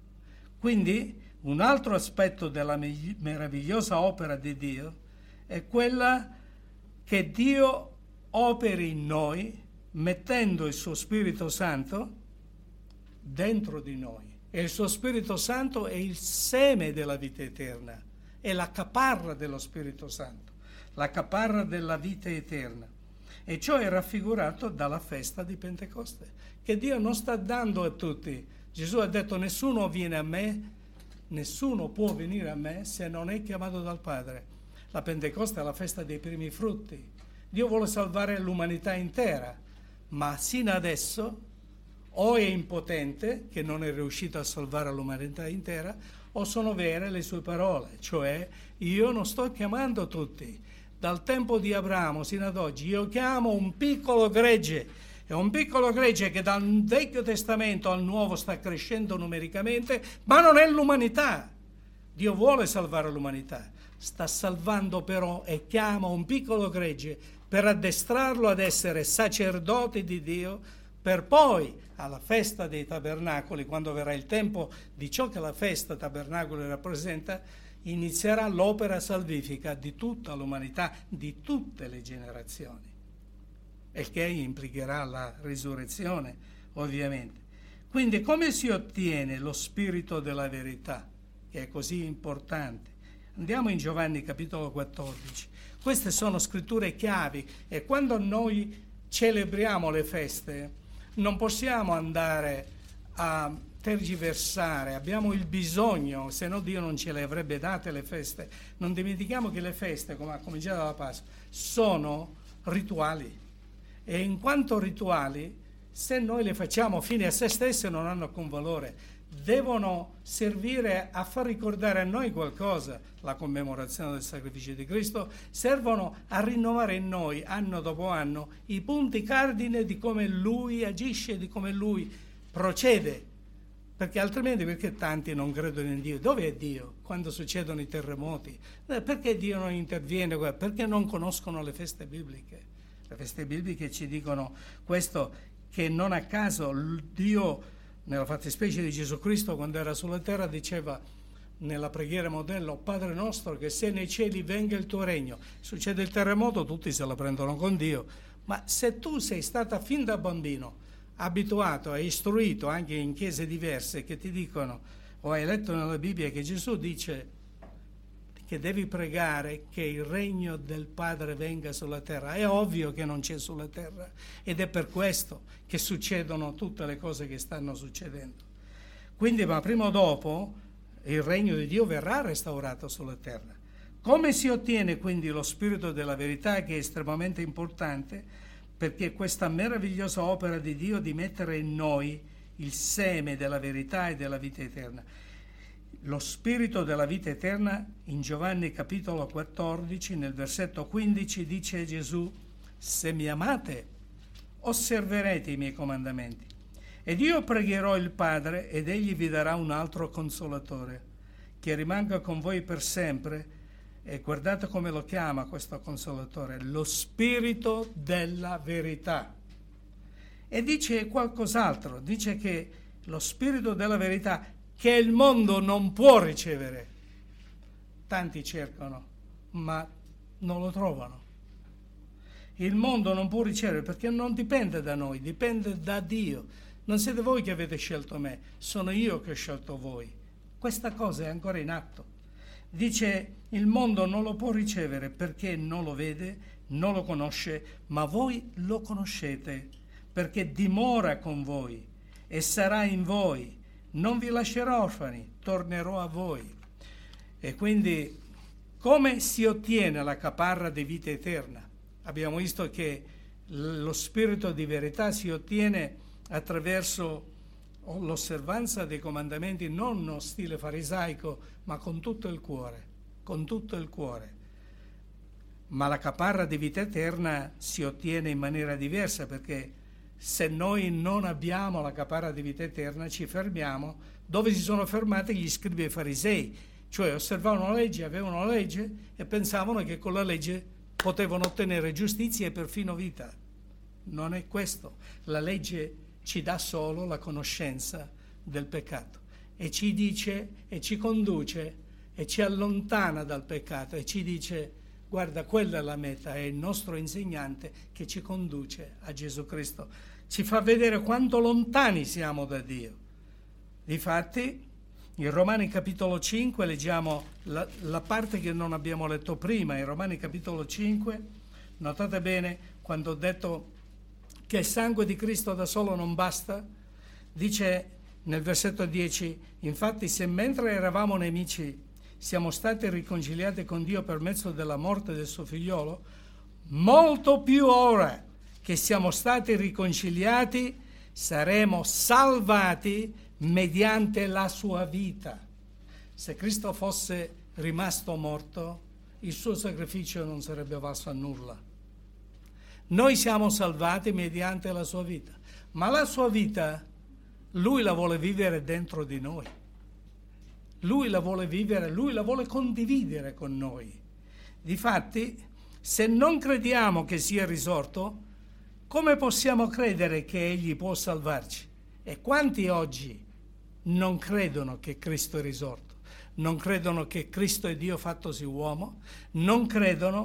Quindi un altro aspetto della meravigliosa opera di Dio è quella che Dio operi in noi mettendo il suo Spirito Santo dentro di noi. E il suo Spirito Santo è il seme della vita eterna, è la caparra dello Spirito Santo, la caparra della vita eterna. E ciò è raffigurato dalla festa di Pentecoste, che Dio non sta dando a tutti. Gesù ha detto nessuno viene a me, nessuno può venire a me se non è chiamato dal Padre. La Pentecoste è la festa dei primi frutti. Dio vuole salvare l'umanità intera, ma sino adesso o è impotente, che non è riuscito a salvare l'umanità intera, o sono vere le sue parole, cioè io non sto chiamando tutti. Dal tempo di Abramo sino ad oggi io chiamo un piccolo gregge, è un piccolo gregge che dal Vecchio Testamento al Nuovo sta crescendo numericamente, ma non è l'umanità. Dio vuole salvare l'umanità, sta salvando però e chiama un piccolo gregge per addestrarlo ad essere sacerdoti di Dio, per poi alla festa dei tabernacoli, quando verrà il tempo di ciò che la festa tabernacoli rappresenta, inizierà l'opera salvifica di tutta l'umanità, di tutte le generazioni. il che implicherà la risurrezione, ovviamente. Quindi come si ottiene lo spirito della verità, che è così importante? Andiamo in Giovanni capitolo quattordici. Queste sono scritture chiavi e quando noi celebriamo le feste non possiamo andare a tergiversare, abbiamo il bisogno, se no Dio non ce le avrebbe date le feste. Non dimentichiamo che le feste, come a cominciare dalla Pasqua, sono rituali e in quanto rituali, se noi le facciamo fine a se stesse non hanno alcun valore. Devono servire a far ricordare a noi qualcosa, la commemorazione del sacrificio di Cristo, servono a rinnovare in noi anno dopo anno i punti cardine di come Lui agisce, di come Lui procede, perché altrimenti perché tanti non credono in Dio? Dove è Dio quando succedono i terremoti? Perché Dio non interviene? Perché non conoscono le feste bibliche? Le feste bibliche ci dicono questo, che non a caso Dio, nella fattispecie di Gesù Cristo, quando era sulla terra, diceva nella preghiera modello: Padre nostro che sei nei cieli, venga il tuo regno. Succede il terremoto, tutti se la prendono con Dio, ma se tu sei stata fin da bambino abituato e istruito anche in chiese diverse che ti dicono, o hai letto nella Bibbia che Gesù dice che devi pregare che il regno del Padre venga sulla terra, è ovvio che non c'è sulla terra ed è per questo che succedono tutte le cose che stanno succedendo. Quindi, ma prima o dopo il regno di Dio verrà restaurato sulla terra. Come si ottiene quindi lo spirito della verità, che è estremamente importante, perché questa meravigliosa opera di Dio di mettere in noi il seme della verità e della vita eterna. Lo spirito della vita eterna, in Giovanni capitolo quattordici, nel versetto quindici, dice Gesù: se mi amate, osserverete i miei comandamenti. Ed io pregherò il Padre, ed egli vi darà un altro consolatore, che rimanga con voi per sempre. E guardate come lo chiama questo consolatore: lo spirito della verità. E dice qualcos'altro, dice che lo spirito della verità che il mondo non può ricevere. Tanti cercano, ma non lo trovano. Il mondo non può ricevere perché non dipende da noi, dipende da Dio. Non siete voi che avete scelto me, sono io che ho scelto voi. Questa cosa è ancora in atto. Dice: il mondo non lo può ricevere perché non lo vede, non lo conosce, ma voi lo conoscete perché dimora con voi e sarà in voi. Non vi lascerò orfani, tornerò a voi. E quindi come si ottiene la caparra di vita eterna? Abbiamo visto che lo spirito di verità si ottiene attraverso l'osservanza dei comandamenti, non uno stile farisaico, ma con tutto il cuore, con tutto il cuore. Ma la caparra di vita eterna si ottiene in maniera diversa, perché se noi non abbiamo la caparra di vita eterna ci fermiamo dove si sono fermati gli scribi e farisei, cioè osservavano la legge, avevano la legge e pensavano che con la legge potevano ottenere giustizia e perfino vita. Non è questo. La legge ci dà solo la conoscenza del peccato e ci dice e ci conduce e ci allontana dal peccato e ci dice: guarda, quella è la meta, è il nostro insegnante che ci conduce a Gesù Cristo, ci fa vedere quanto lontani siamo da Dio. Difatti, in Romani capitolo cinque leggiamo la, la parte che non abbiamo letto prima. In Romani capitolo cinque, notate bene, quando ho detto che il sangue di Cristo da solo non basta, dice nel versetto dieci: infatti se mentre eravamo nemici siamo stati riconciliati con Dio per mezzo della morte del suo figliolo, molto più ora che siamo stati riconciliati saremo salvati mediante la sua vita. Se Cristo fosse rimasto morto, il suo sacrificio non sarebbe valso a nulla. Noi siamo salvati mediante la sua vita, ma la sua vita Lui la vuole vivere dentro di noi. Lui la vuole vivere, Lui la vuole condividere con noi. Difatti, se non crediamo che sia risorto, come possiamo credere che Egli può salvarci? E quanti oggi non credono che Cristo è risorto? Non credono che Cristo è Dio fattosi uomo? Non credono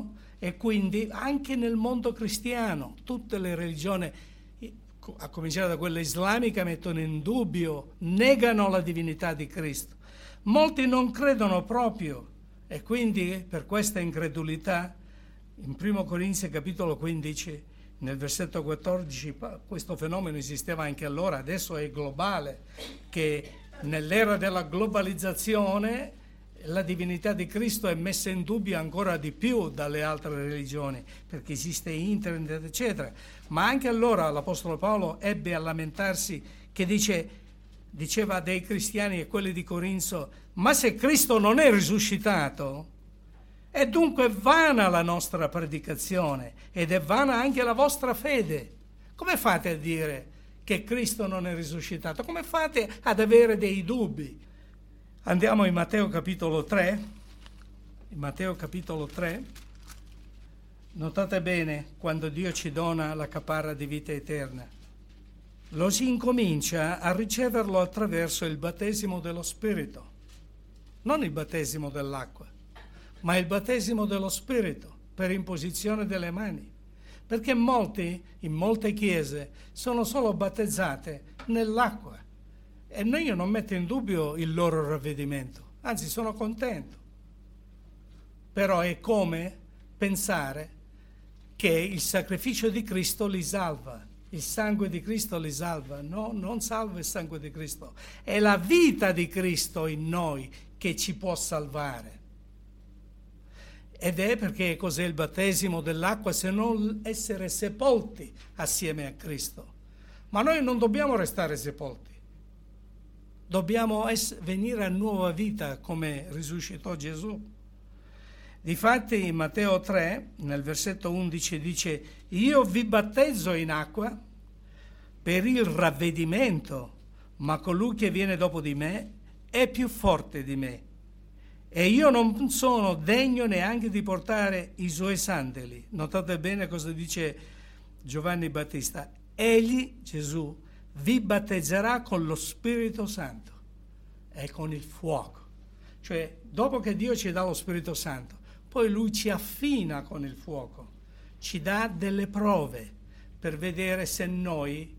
E quindi anche nel mondo cristiano, tutte le religioni, a cominciare da quella islamica, mettono in dubbio, negano la divinità di Cristo. Molti non credono proprio e quindi per questa incredulità, in primo Corinzi capitolo quindici, nel versetto quattordici, questo fenomeno esisteva anche allora, adesso è globale, che nell'era della globalizzazione la divinità di Cristo è messa in dubbio ancora di più dalle altre religioni, perché esiste internet, eccetera. Ma anche allora l'Apostolo Paolo ebbe a lamentarsi, che dice, diceva dei cristiani e quelli di Corinzo: ma se Cristo non è risuscitato, è dunque vana la nostra predicazione ed è vana anche la vostra fede. Come fate a dire che Cristo non è risuscitato? Come fate ad avere dei dubbi? Andiamo in Matteo capitolo tre, in Matteo capitolo tre, notate bene quando Dio ci dona la caparra di vita eterna. Lo si incomincia a riceverlo attraverso il battesimo dello Spirito, non il battesimo dell'acqua, ma il battesimo dello Spirito per imposizione delle mani, perché molti, in molte chiese, sono solo battezzate nell'acqua. E io non metto in dubbio il loro ravvedimento, anzi sono contento. Però è come pensare che il sacrificio di Cristo li salva, il sangue di Cristo li salva. No, non salva il sangue di Cristo, è la vita di Cristo in noi che ci può salvare. Ed è perché cos'è il battesimo dell'acqua se non essere sepolti assieme a Cristo. Ma noi non dobbiamo restare sepolti. Dobbiamo es- venire a nuova vita come risuscitò Gesù. Difatti in Matteo tre, nel versetto undici, dice: io vi battezzo in acqua per il ravvedimento, ma colui che viene dopo di me è più forte di me. E io non sono degno neanche di portare i suoi sandali. Notate bene cosa dice Giovanni Battista. Egli, Gesù, vi battezzerà con lo Spirito Santo e con il fuoco. Cioè, dopo che Dio ci dà lo Spirito Santo, poi Lui ci affina con il fuoco, ci dà delle prove per vedere se noi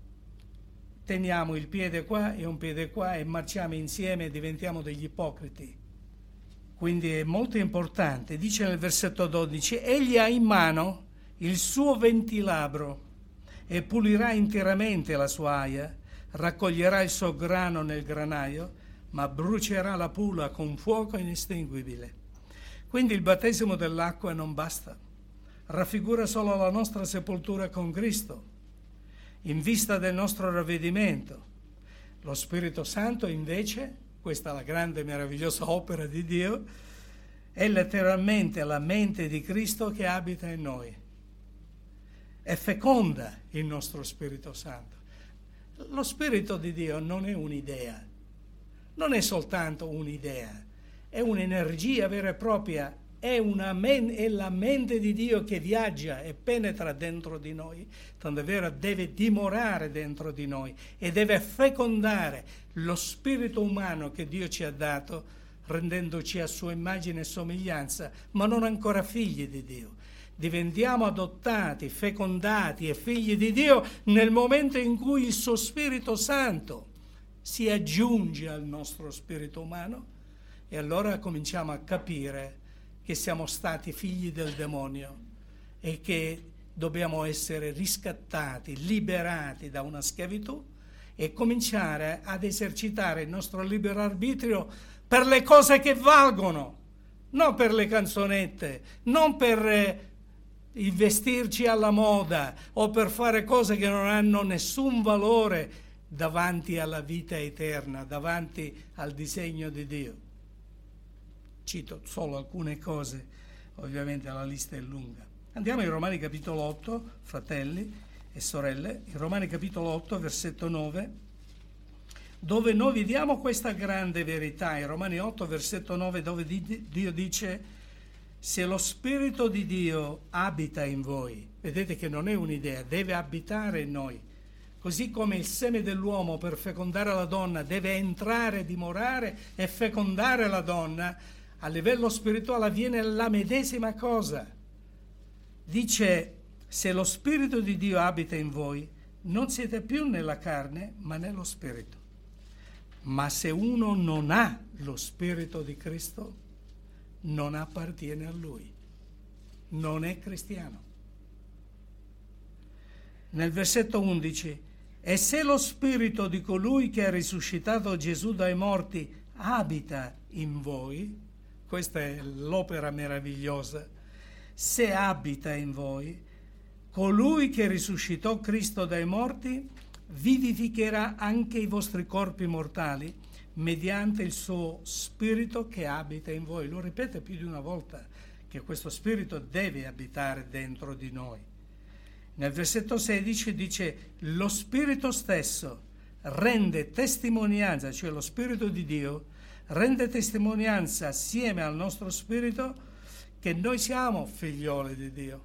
teniamo il piede qua e un piede qua e marciamo insieme e diventiamo degli ipocriti. Quindi è molto importante. Dice nel versetto dodici: egli ha in mano il suo ventilabro e pulirà interamente la sua aia, raccoglierà il suo grano nel granaio, ma brucerà la pula con fuoco inestinguibile. Quindi il battesimo dell'acqua non basta, raffigura solo la nostra sepoltura con Cristo, in vista del nostro ravvedimento. Lo Spirito Santo invece, questa è la grande e meravigliosa opera di Dio, è letteralmente la mente di Cristo che abita in noi. È feconda il nostro Spirito Santo. Lo Spirito di Dio non è un'idea, non è soltanto un'idea, è un'energia vera e propria, è, una men- è la mente di Dio che viaggia e penetra dentro di noi, tanto è vero deve dimorare dentro di noi e deve fecondare lo spirito umano che Dio ci ha dato, rendendoci a sua immagine e somiglianza, ma non ancora figli di Dio. Diventiamo adottati, fecondati e figli di Dio nel momento in cui il suo Spirito Santo si aggiunge al nostro spirito umano, e allora cominciamo a capire che siamo stati figli del demonio e che dobbiamo essere riscattati, liberati da una schiavitù e cominciare ad esercitare il nostro libero arbitrio per le cose che valgono, non per le canzonette, non per eh, il vestirci alla moda o per fare cose che non hanno nessun valore davanti alla vita eterna, davanti al disegno di Dio. Cito solo alcune cose, ovviamente la lista è lunga. Andiamo in Romani capitolo otto, fratelli e sorelle, in Romani capitolo otto, versetto nove, dove noi vediamo questa grande verità. In Romani otto, versetto nove, dove Dio dice: se lo Spirito di Dio abita in voi, vedete che non è un'idea, deve abitare in noi, così come il seme dell'uomo per fecondare la donna deve entrare, dimorare e fecondare la donna, a livello spirituale avviene la medesima cosa. Dice, se lo Spirito di Dio abita in voi, non siete più nella carne, ma nello Spirito. Ma se uno non ha lo Spirito di Cristo, non appartiene a Lui, non è cristiano. Nel versetto undici, e se lo Spirito di colui che ha risuscitato Gesù dai morti abita in voi, questa è l'opera meravigliosa, se abita in voi, colui che risuscitò Cristo dai morti vivificherà anche i vostri corpi mortali mediante il suo Spirito che abita in voi. Lo ripete più di una volta che questo Spirito deve abitare dentro di noi. Nel versetto sedici dice, lo Spirito stesso rende testimonianza, cioè lo Spirito di Dio, rende testimonianza assieme al nostro spirito che noi siamo figlioli di Dio.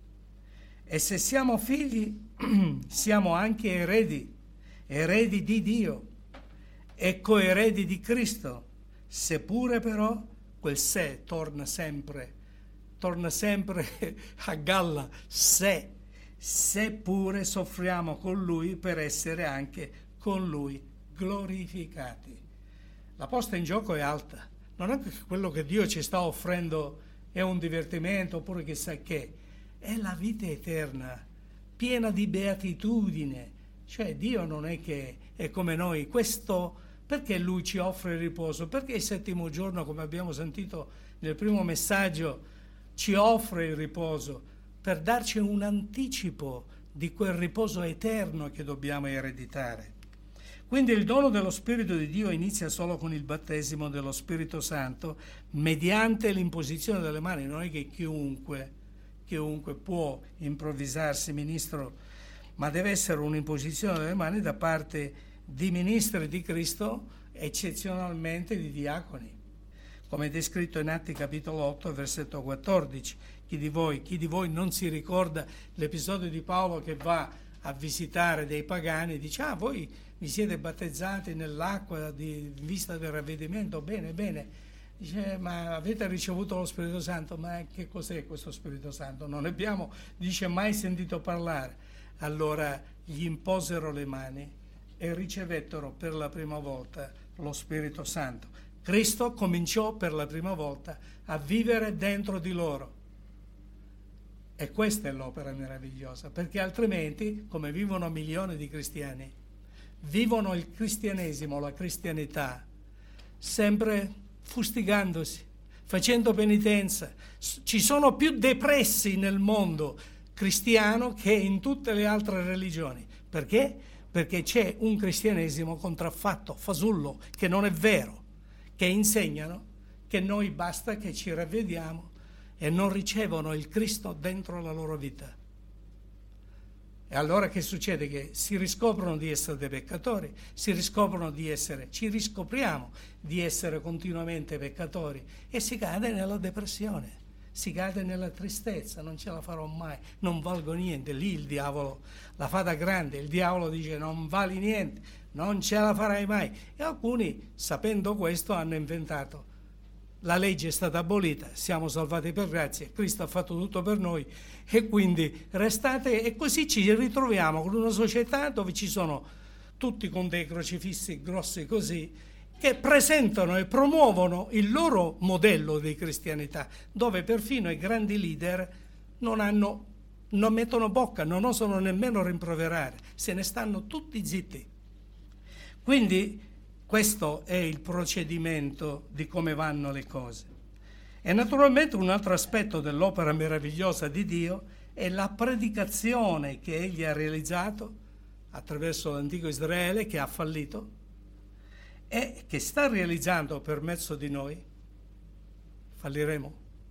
E se siamo figli, siamo anche eredi, eredi di Dio e coeredi di Cristo, seppure però quel se torna sempre, torna sempre a galla, se, seppure soffriamo con Lui per essere anche con Lui glorificati. La posta in gioco è alta, non è che quello che Dio ci sta offrendo è un divertimento oppure chissà che, è la vita eterna, piena di beatitudine. Cioè Dio non è che è come noi, questo perché Lui ci offre il riposo, perché il settimo giorno, come abbiamo sentito nel primo messaggio, ci offre il riposo per darci un anticipo di quel riposo eterno che dobbiamo ereditare. Quindi il dono dello Spirito di Dio inizia solo con il battesimo dello Spirito Santo mediante l'imposizione delle mani. Non è che chiunque, chiunque può improvvisarsi ministro, ma deve essere un'imposizione delle mani da parte di ministri di Cristo, eccezionalmente di diaconi, come è descritto in Atti capitolo otto, versetto quattordici. Chi di voi, chi di voi non si ricorda l'episodio di Paolo che va a visitare dei pagani e dice, ah, voi vi siete battezzati nell'acqua di in vista del ravvedimento? Bene, bene. Dice, ma avete ricevuto lo Spirito Santo? Ma che cos'è questo Spirito Santo? Non abbiamo, dice, mai sentito parlare. Allora gli imposero le mani e ricevettero per la prima volta lo Spirito Santo. Cristo cominciò per la prima volta a vivere dentro di loro. E questa è l'opera meravigliosa, perché altrimenti, come vivono milioni di cristiani, vivono il cristianesimo, la cristianità, sempre fustigandosi, facendo penitenza. Ci sono più depressi nel mondo cristiano che in tutte le altre religioni. Perché? Perché c'è un cristianesimo contraffatto, fasullo, che non è vero, che insegnano che noi basta che ci ravvediamo e non ricevono il Cristo dentro la loro vita. E allora che succede? Che si riscoprono di essere dei peccatori, si riscoprono di essere, ci riscopriamo di essere continuamente peccatori e si cade nella depressione, si cade nella tristezza, non ce la farò mai, non valgo niente. Lì il diavolo la fa da grande, il diavolo dice non vali niente, non ce la farai mai. E alcuni, sapendo questo, hanno inventato: la legge è stata abolita, siamo salvati per grazia, Cristo ha fatto tutto per noi e quindi restate. E così ci ritroviamo con una società dove ci sono tutti con dei crocifissi grossi così, che presentano e promuovono il loro modello di cristianità, dove perfino i grandi leader non hanno, non mettono bocca, non osano nemmeno rimproverare, se ne stanno tutti zitti. Quindi questo è il procedimento di come vanno le cose. E naturalmente un altro aspetto dell'opera meravigliosa di Dio è la predicazione che egli ha realizzato attraverso l'antico Israele, che ha fallito, e che sta realizzando per mezzo di noi. Falliremo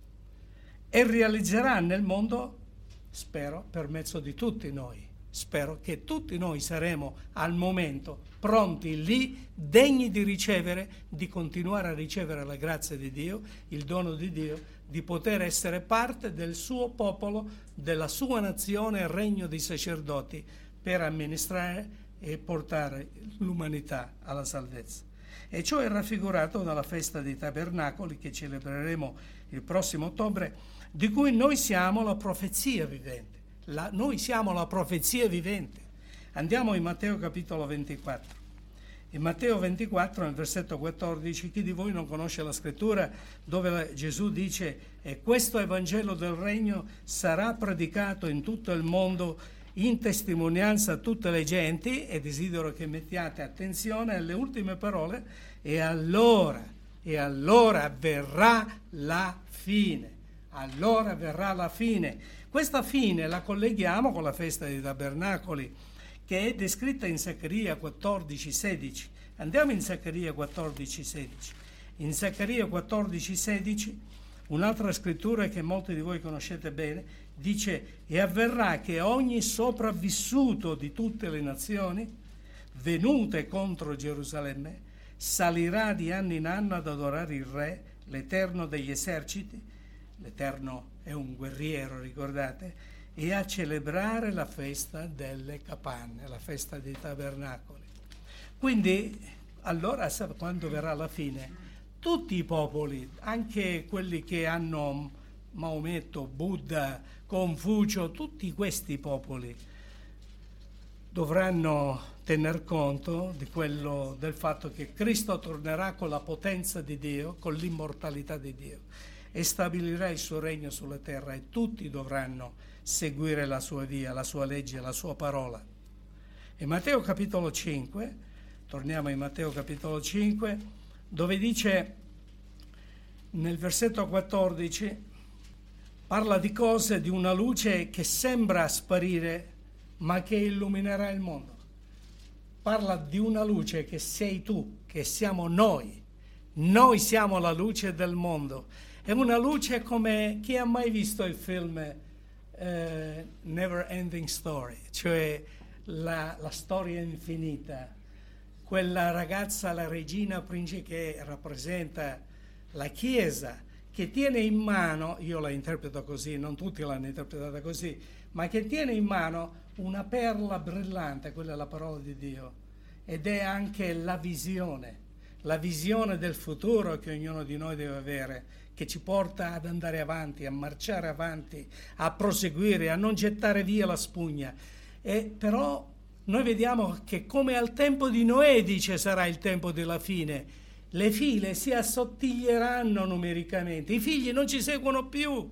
e realizzerà nel mondo, spero, per mezzo di tutti noi. Spero che tutti noi saremo al momento pronti lì, degni di ricevere, di continuare a ricevere la grazia di Dio, il dono di Dio, di poter essere parte del suo popolo, della sua nazione, il regno dei sacerdoti, per amministrare e portare l'umanità alla salvezza. E ciò è raffigurato nella festa dei tabernacoli che celebreremo il prossimo ottobre, di cui noi siamo la profezia vivente. La, noi siamo la profezia vivente. Andiamo in Matteo capitolo ventiquattro. In Matteo ventiquattro, nel versetto quattordici, chi di voi non conosce la scrittura dove Gesù dice: e questo Evangelo del Regno sarà predicato in tutto il mondo in testimonianza a tutte le genti, e desidero che mettiate attenzione alle ultime parole, e allora, e allora verrà la fine. Allora verrà la fine. Questa fine la colleghiamo con la festa dei tabernacoli, che è descritta in Zaccaria quattordici sedici. Andiamo in Zaccaria quattordici sedici. In Zaccaria quattordici sedici, un'altra scrittura che molti di voi conoscete bene, dice: e avverrà che ogni sopravvissuto di tutte le nazioni, venute contro Gerusalemme, salirà di anno in anno ad adorare il Re, l'Eterno degli eserciti. L'Eterno è un guerriero, ricordate, e a celebrare la festa delle capanne, la festa dei tabernacoli. Quindi, allora, quando verrà la fine, tutti i popoli, anche quelli che hanno Maometto, Buddha, Confucio, tutti questi popoli dovranno tener conto di quello, del fatto che Cristo tornerà con la potenza di Dio, con l'immortalità di Dio, e stabilirà il suo regno sulla terra, e tutti dovranno seguire la sua via, la sua legge, la sua parola. In Matteo capitolo cinque, torniamo in Matteo capitolo cinque, dove dice nel versetto quattordici, parla di cose, di una luce che sembra sparire ma che illuminerà il mondo. Parla di una luce che sei tu, che siamo noi. Noi siamo la luce del mondo. È una luce come chi ha mai visto il film Uh, Never Ending Story, cioè la, la storia infinita, quella ragazza, la regina principe, che rappresenta la Chiesa, che tiene in mano, io la interpreto così, non tutti l'hanno interpretata così, ma che tiene in mano una perla brillante, quella è la parola di Dio, ed è anche la visione, la visione del futuro che ognuno di noi deve avere, che ci porta ad andare avanti, a marciare avanti, a proseguire, a non gettare via la spugna. E però noi vediamo che come al tempo di Noè, dice, sarà il tempo della fine. Le file si assottiglieranno numericamente, i figli non ci seguono più.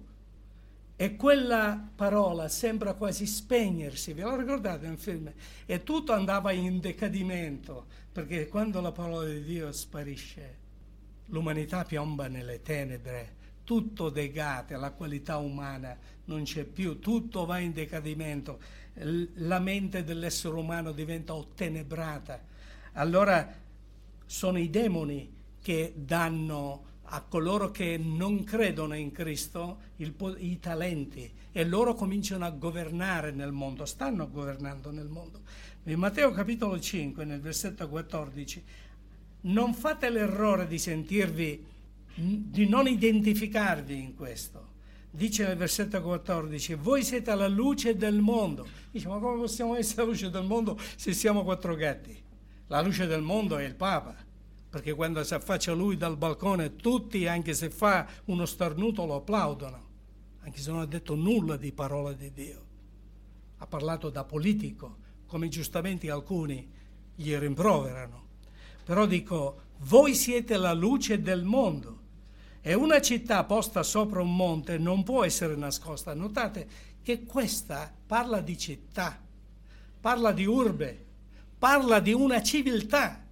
E quella parola sembra quasi spegnersi, ve lo ricordate nel film? E tutto andava in decadimento, perché quando la parola di Dio sparisce, l'umanità piomba nelle tenebre, tutto degate, la qualità umana non c'è più, tutto va in decadimento, la mente dell'essere umano diventa ottenebrata. Allora sono i demoni che danno a coloro che non credono in Cristo il, i talenti, e loro cominciano a governare nel mondo, stanno governando nel mondo. In Matteo capitolo cinque, nel versetto quattordici, non fate l'errore di sentirvi, di non identificarvi in questo. Dice nel versetto quattordici: voi siete la luce del mondo. Dice: ma come possiamo essere la luce del mondo se siamo quattro gatti? La luce del mondo è il Papa, perché quando si affaccia lui dal balcone, tutti, anche se fa uno starnuto, lo applaudono, anche se non ha detto nulla di parola di Dio. Ha parlato da politico, come giustamente alcuni gli rimproverano. Però dico, voi siete la luce del mondo, e una città posta sopra un monte non può essere nascosta. Notate che questa parla di città, parla di urbe, parla di una civiltà,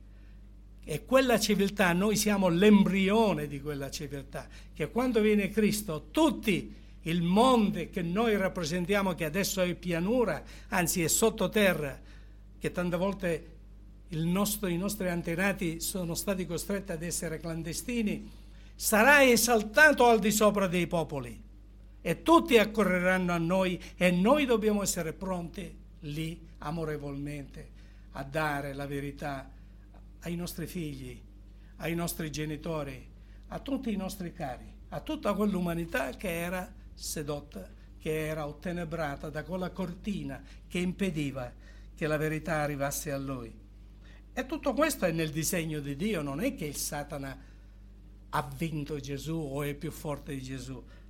e quella civiltà, noi siamo l'embrione di quella civiltà, che quando viene Cristo tutti, il mondo che noi rappresentiamo, che adesso è pianura, anzi è sottoterra, che tante volte Il nostro, i nostri antenati sono stati costretti ad essere clandestini, sarà esaltato al di sopra dei popoli, e tutti accorreranno a noi, e noi dobbiamo essere pronti lì amorevolmente a dare la verità ai nostri figli, ai nostri genitori, a tutti i nostri cari, a tutta quell'umanità che era sedotta, che era ottenebrata da quella cortina che impediva che la verità arrivasse a lui. E tutto questo è nel disegno di Dio, non è che il Satana ha vinto Gesù o è più forte di Gesù.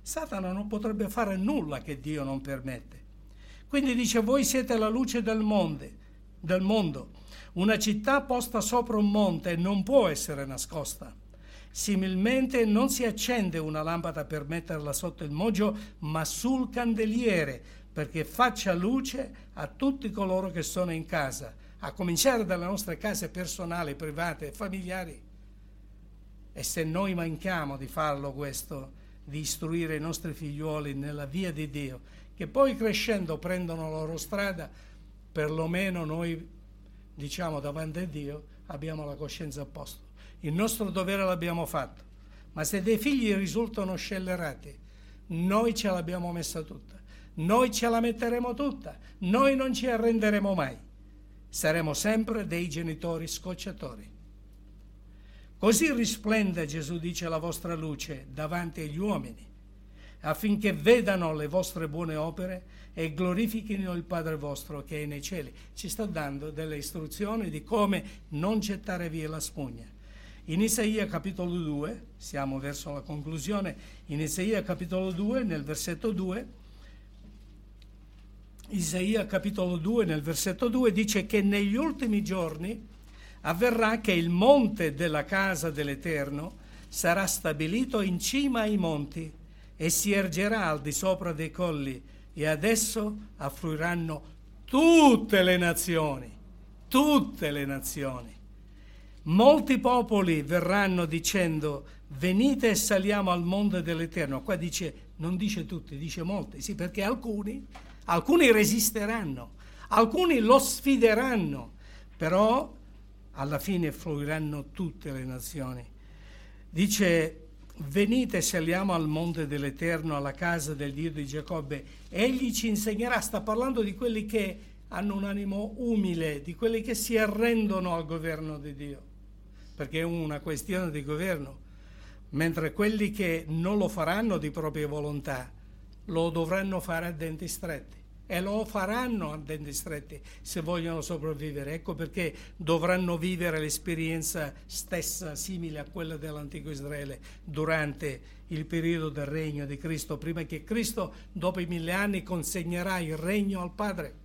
Satana non potrebbe fare nulla che Dio non permette. Quindi dice: voi siete la luce del mondo, del mondo. Una città posta sopra un monte non può essere nascosta. Similmente non si accende una lampada per metterla sotto il moggio, ma sul candeliere, perché faccia luce a tutti coloro che sono in casa, a cominciare dalle nostre case personali, private, familiari. E se noi manchiamo di farlo questo, di istruire i nostri figliuoli nella via di Dio, che poi crescendo prendono la loro strada, perlomeno noi diciamo davanti a Dio abbiamo la coscienza a posto. Il nostro dovere l'abbiamo fatto, ma se dei figli risultano scellerati, noi ce l'abbiamo messa tutta, noi ce la metteremo tutta, noi non ci arrenderemo mai, saremo sempre dei genitori scocciatori. Così risplende, Gesù dice, la vostra luce davanti agli uomini, affinché vedano le vostre buone opere e glorifichino il Padre vostro che è nei cieli. Ci sta dando delle istruzioni di come non gettare via la spugna. In Isaia capitolo due, siamo verso la conclusione, in Isaia capitolo due, nel versetto due, Isaia capitolo due, nel versetto due, dice che negli ultimi giorni avverrà che il monte della casa dell'Eterno sarà stabilito in cima ai monti e si ergerà al di sopra dei colli, e adesso affluiranno tutte le nazioni, tutte le nazioni. Molti popoli verranno dicendo: venite e saliamo al monte dell'Eterno. Qua dice, non dice tutti, dice molti, sì, perché alcuni, alcuni resisteranno, alcuni lo sfideranno, però alla fine fluiranno tutte le nazioni. Dice: venite e saliamo al monte dell'Eterno, alla casa del Dio di Giacobbe, egli ci insegnerà. Sta parlando di quelli che hanno un animo umile, di quelli che si arrendono al governo di Dio, perché è una questione di governo, mentre quelli che non lo faranno di propria volontà lo dovranno fare a denti stretti, e lo faranno a denti stretti se vogliono sopravvivere. Ecco perché dovranno vivere l'esperienza stessa simile a quella dell'antico Israele durante il periodo del regno di Cristo, prima che Cristo dopo i mille anni consegnerà il regno al Padre.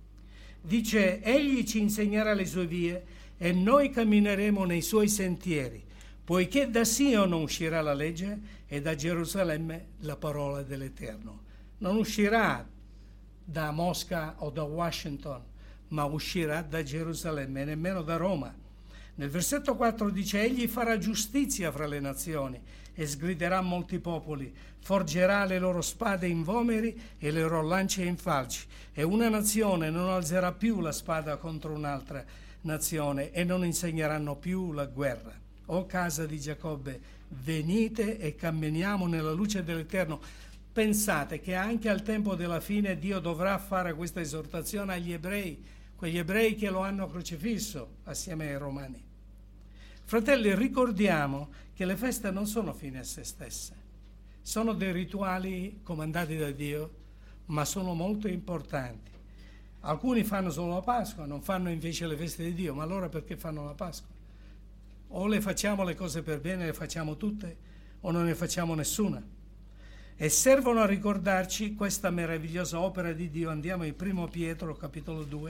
Dice: egli ci insegnerà le sue vie e noi cammineremo nei suoi sentieri, poiché da Sion uscirà la legge e da Gerusalemme la parola dell'Eterno. Non uscirà da Mosca o da Washington, ma uscirà da Gerusalemme e nemmeno da Roma. Nel versetto quattro dice: egli farà giustizia fra le nazioni e sgriderà molti popoli, forgerà le loro spade in vomeri e le loro lance in falci, e una nazione non alzerà più la spada contro un'altra nazione e non insegneranno più la guerra. O casa di Giacobbe, venite e camminiamo nella luce dell'Eterno. Pensate che anche al tempo della fine Dio dovrà fare questa esortazione agli ebrei, quegli ebrei che lo hanno crocifisso assieme ai romani. Fratelli, ricordiamo che le feste non sono fine a se stesse, sono dei rituali comandati da Dio, ma sono molto importanti. Alcuni fanno solo la Pasqua, non fanno invece le feste di Dio, ma allora perché fanno la Pasqua? O le facciamo le cose per bene, le facciamo tutte, o non ne facciamo nessuna. E servono a ricordarci questa meravigliosa opera di Dio. Andiamo in primo Pietro capitolo due.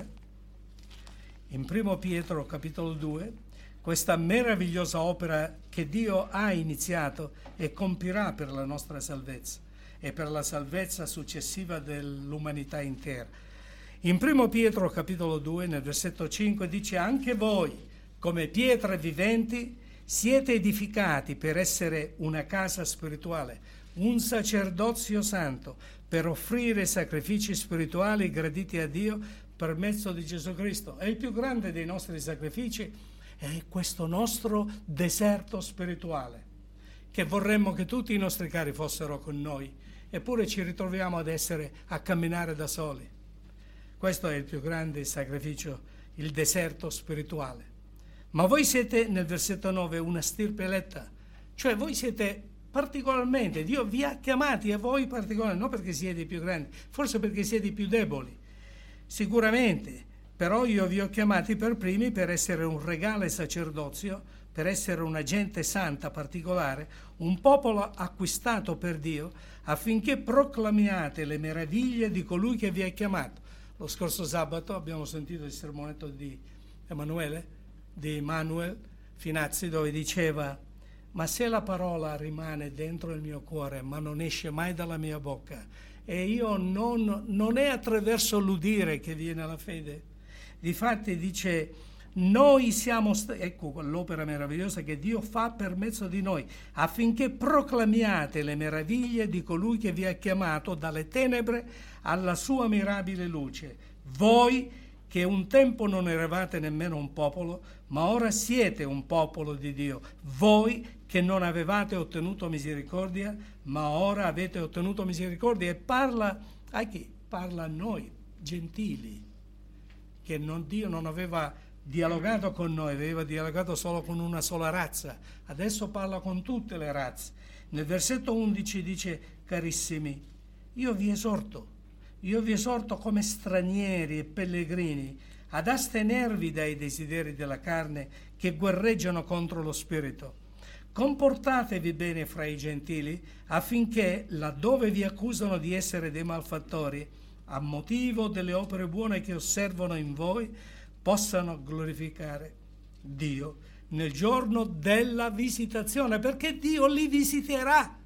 In primo Pietro capitolo due, questa meravigliosa opera che Dio ha iniziato e compirà per la nostra salvezza e per la salvezza successiva dell'umanità intera. In primo Pietro capitolo due, nel versetto cinque, dice: anche voi, come pietre viventi, siete edificati per essere una casa spirituale, un sacerdozio santo, per offrire sacrifici spirituali graditi a Dio per mezzo di Gesù Cristo. E il più grande dei nostri sacrifici è questo nostro deserto spirituale, che vorremmo che tutti i nostri cari fossero con noi, eppure ci ritroviamo ad essere a camminare da soli. Questo è il più grande sacrificio, il deserto spirituale. Ma voi siete, nel versetto nove, una stirpe eletta, cioè voi siete particolarmente, Dio vi ha chiamati a voi particolarmente, non perché siete i più grandi, forse perché siete i più deboli, sicuramente, però io vi ho chiamati per primi per essere un regale sacerdozio per essere una gente santa particolare, un popolo acquistato per Dio, affinché proclamiate le meraviglie di colui che vi ha chiamato. Lo scorso sabato abbiamo sentito il sermonetto di Emanuele, di Emanuel Finazzi, dove diceva: ma se la parola rimane dentro il mio cuore, ma non esce mai dalla mia bocca, e io non, non è attraverso l'udire che viene la fede. Difatti dice: noi siamo, st- ecco l'opera meravigliosa che Dio fa per mezzo di noi, affinché proclamiate le meraviglie di colui che vi ha chiamato dalle tenebre alla sua mirabile luce. Voi che un tempo non eravate nemmeno un popolo, ma ora siete un popolo di Dio. Voi che non avevate ottenuto misericordia, ma ora avete ottenuto misericordia. E parla a chi? Parla a noi, gentili, che non, Dio non aveva dialogato con noi, aveva dialogato solo con una sola razza, adesso parla con tutte le razze. Nel versetto undici dice: carissimi, io vi esorto, io vi esorto come stranieri e pellegrini ad astenervi dai desideri della carne che guerreggiano contro lo spirito. Comportatevi bene fra i gentili, affinché, laddove vi accusano di essere dei malfattori, a motivo delle opere buone che osservano in voi, possano glorificare Dio nel giorno della visitazione, perché Dio li visiterà.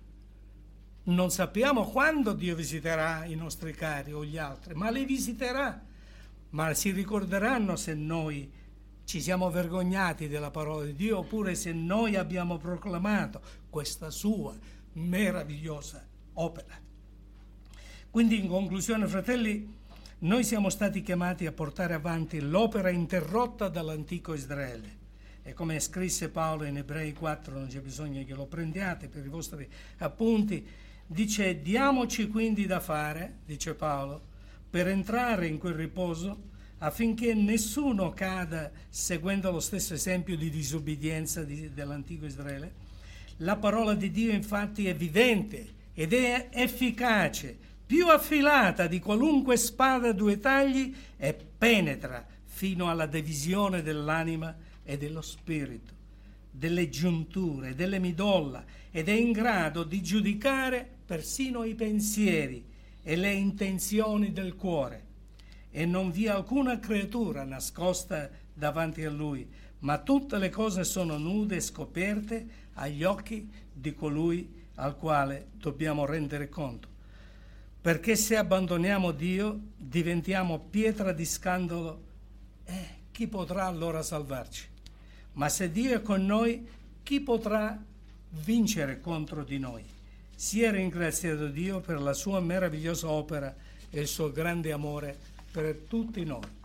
Non sappiamo quando Dio visiterà i nostri cari o gli altri, ma li visiterà. Ma si ricorderanno se noi ci siamo vergognati della parola di Dio, oppure se noi abbiamo proclamato questa sua meravigliosa opera. Quindi, in conclusione, fratelli, noi siamo stati chiamati a portare avanti l'opera interrotta dall'antico Israele. E come scrisse Paolo in Ebrei quattro, non c'è bisogno che lo prendiate per i vostri appunti, dice: diamoci quindi da fare, dice Paolo, per entrare in quel riposo, affinché nessuno cada seguendo lo stesso esempio di disobbedienza di, dell'antico Israele. La parola di Dio infatti è vivente ed è efficace, più affilata di qualunque spada a due tagli, e penetra fino alla divisione dell'anima e dello spirito, delle giunture, delle midolla, ed è in grado di giudicare persino i pensieri e le intenzioni del cuore. E non vi è alcuna creatura nascosta davanti a Lui, ma tutte le cose sono nude e scoperte agli occhi di colui al quale dobbiamo rendere conto. Perché se abbandoniamo Dio, diventiamo pietra di scandalo, eh, chi potrà allora salvarci? Ma se Dio è con noi, chi potrà vincere contro di noi? Sia ringraziato Dio per la sua meravigliosa opera e il suo grande amore per tutti noi.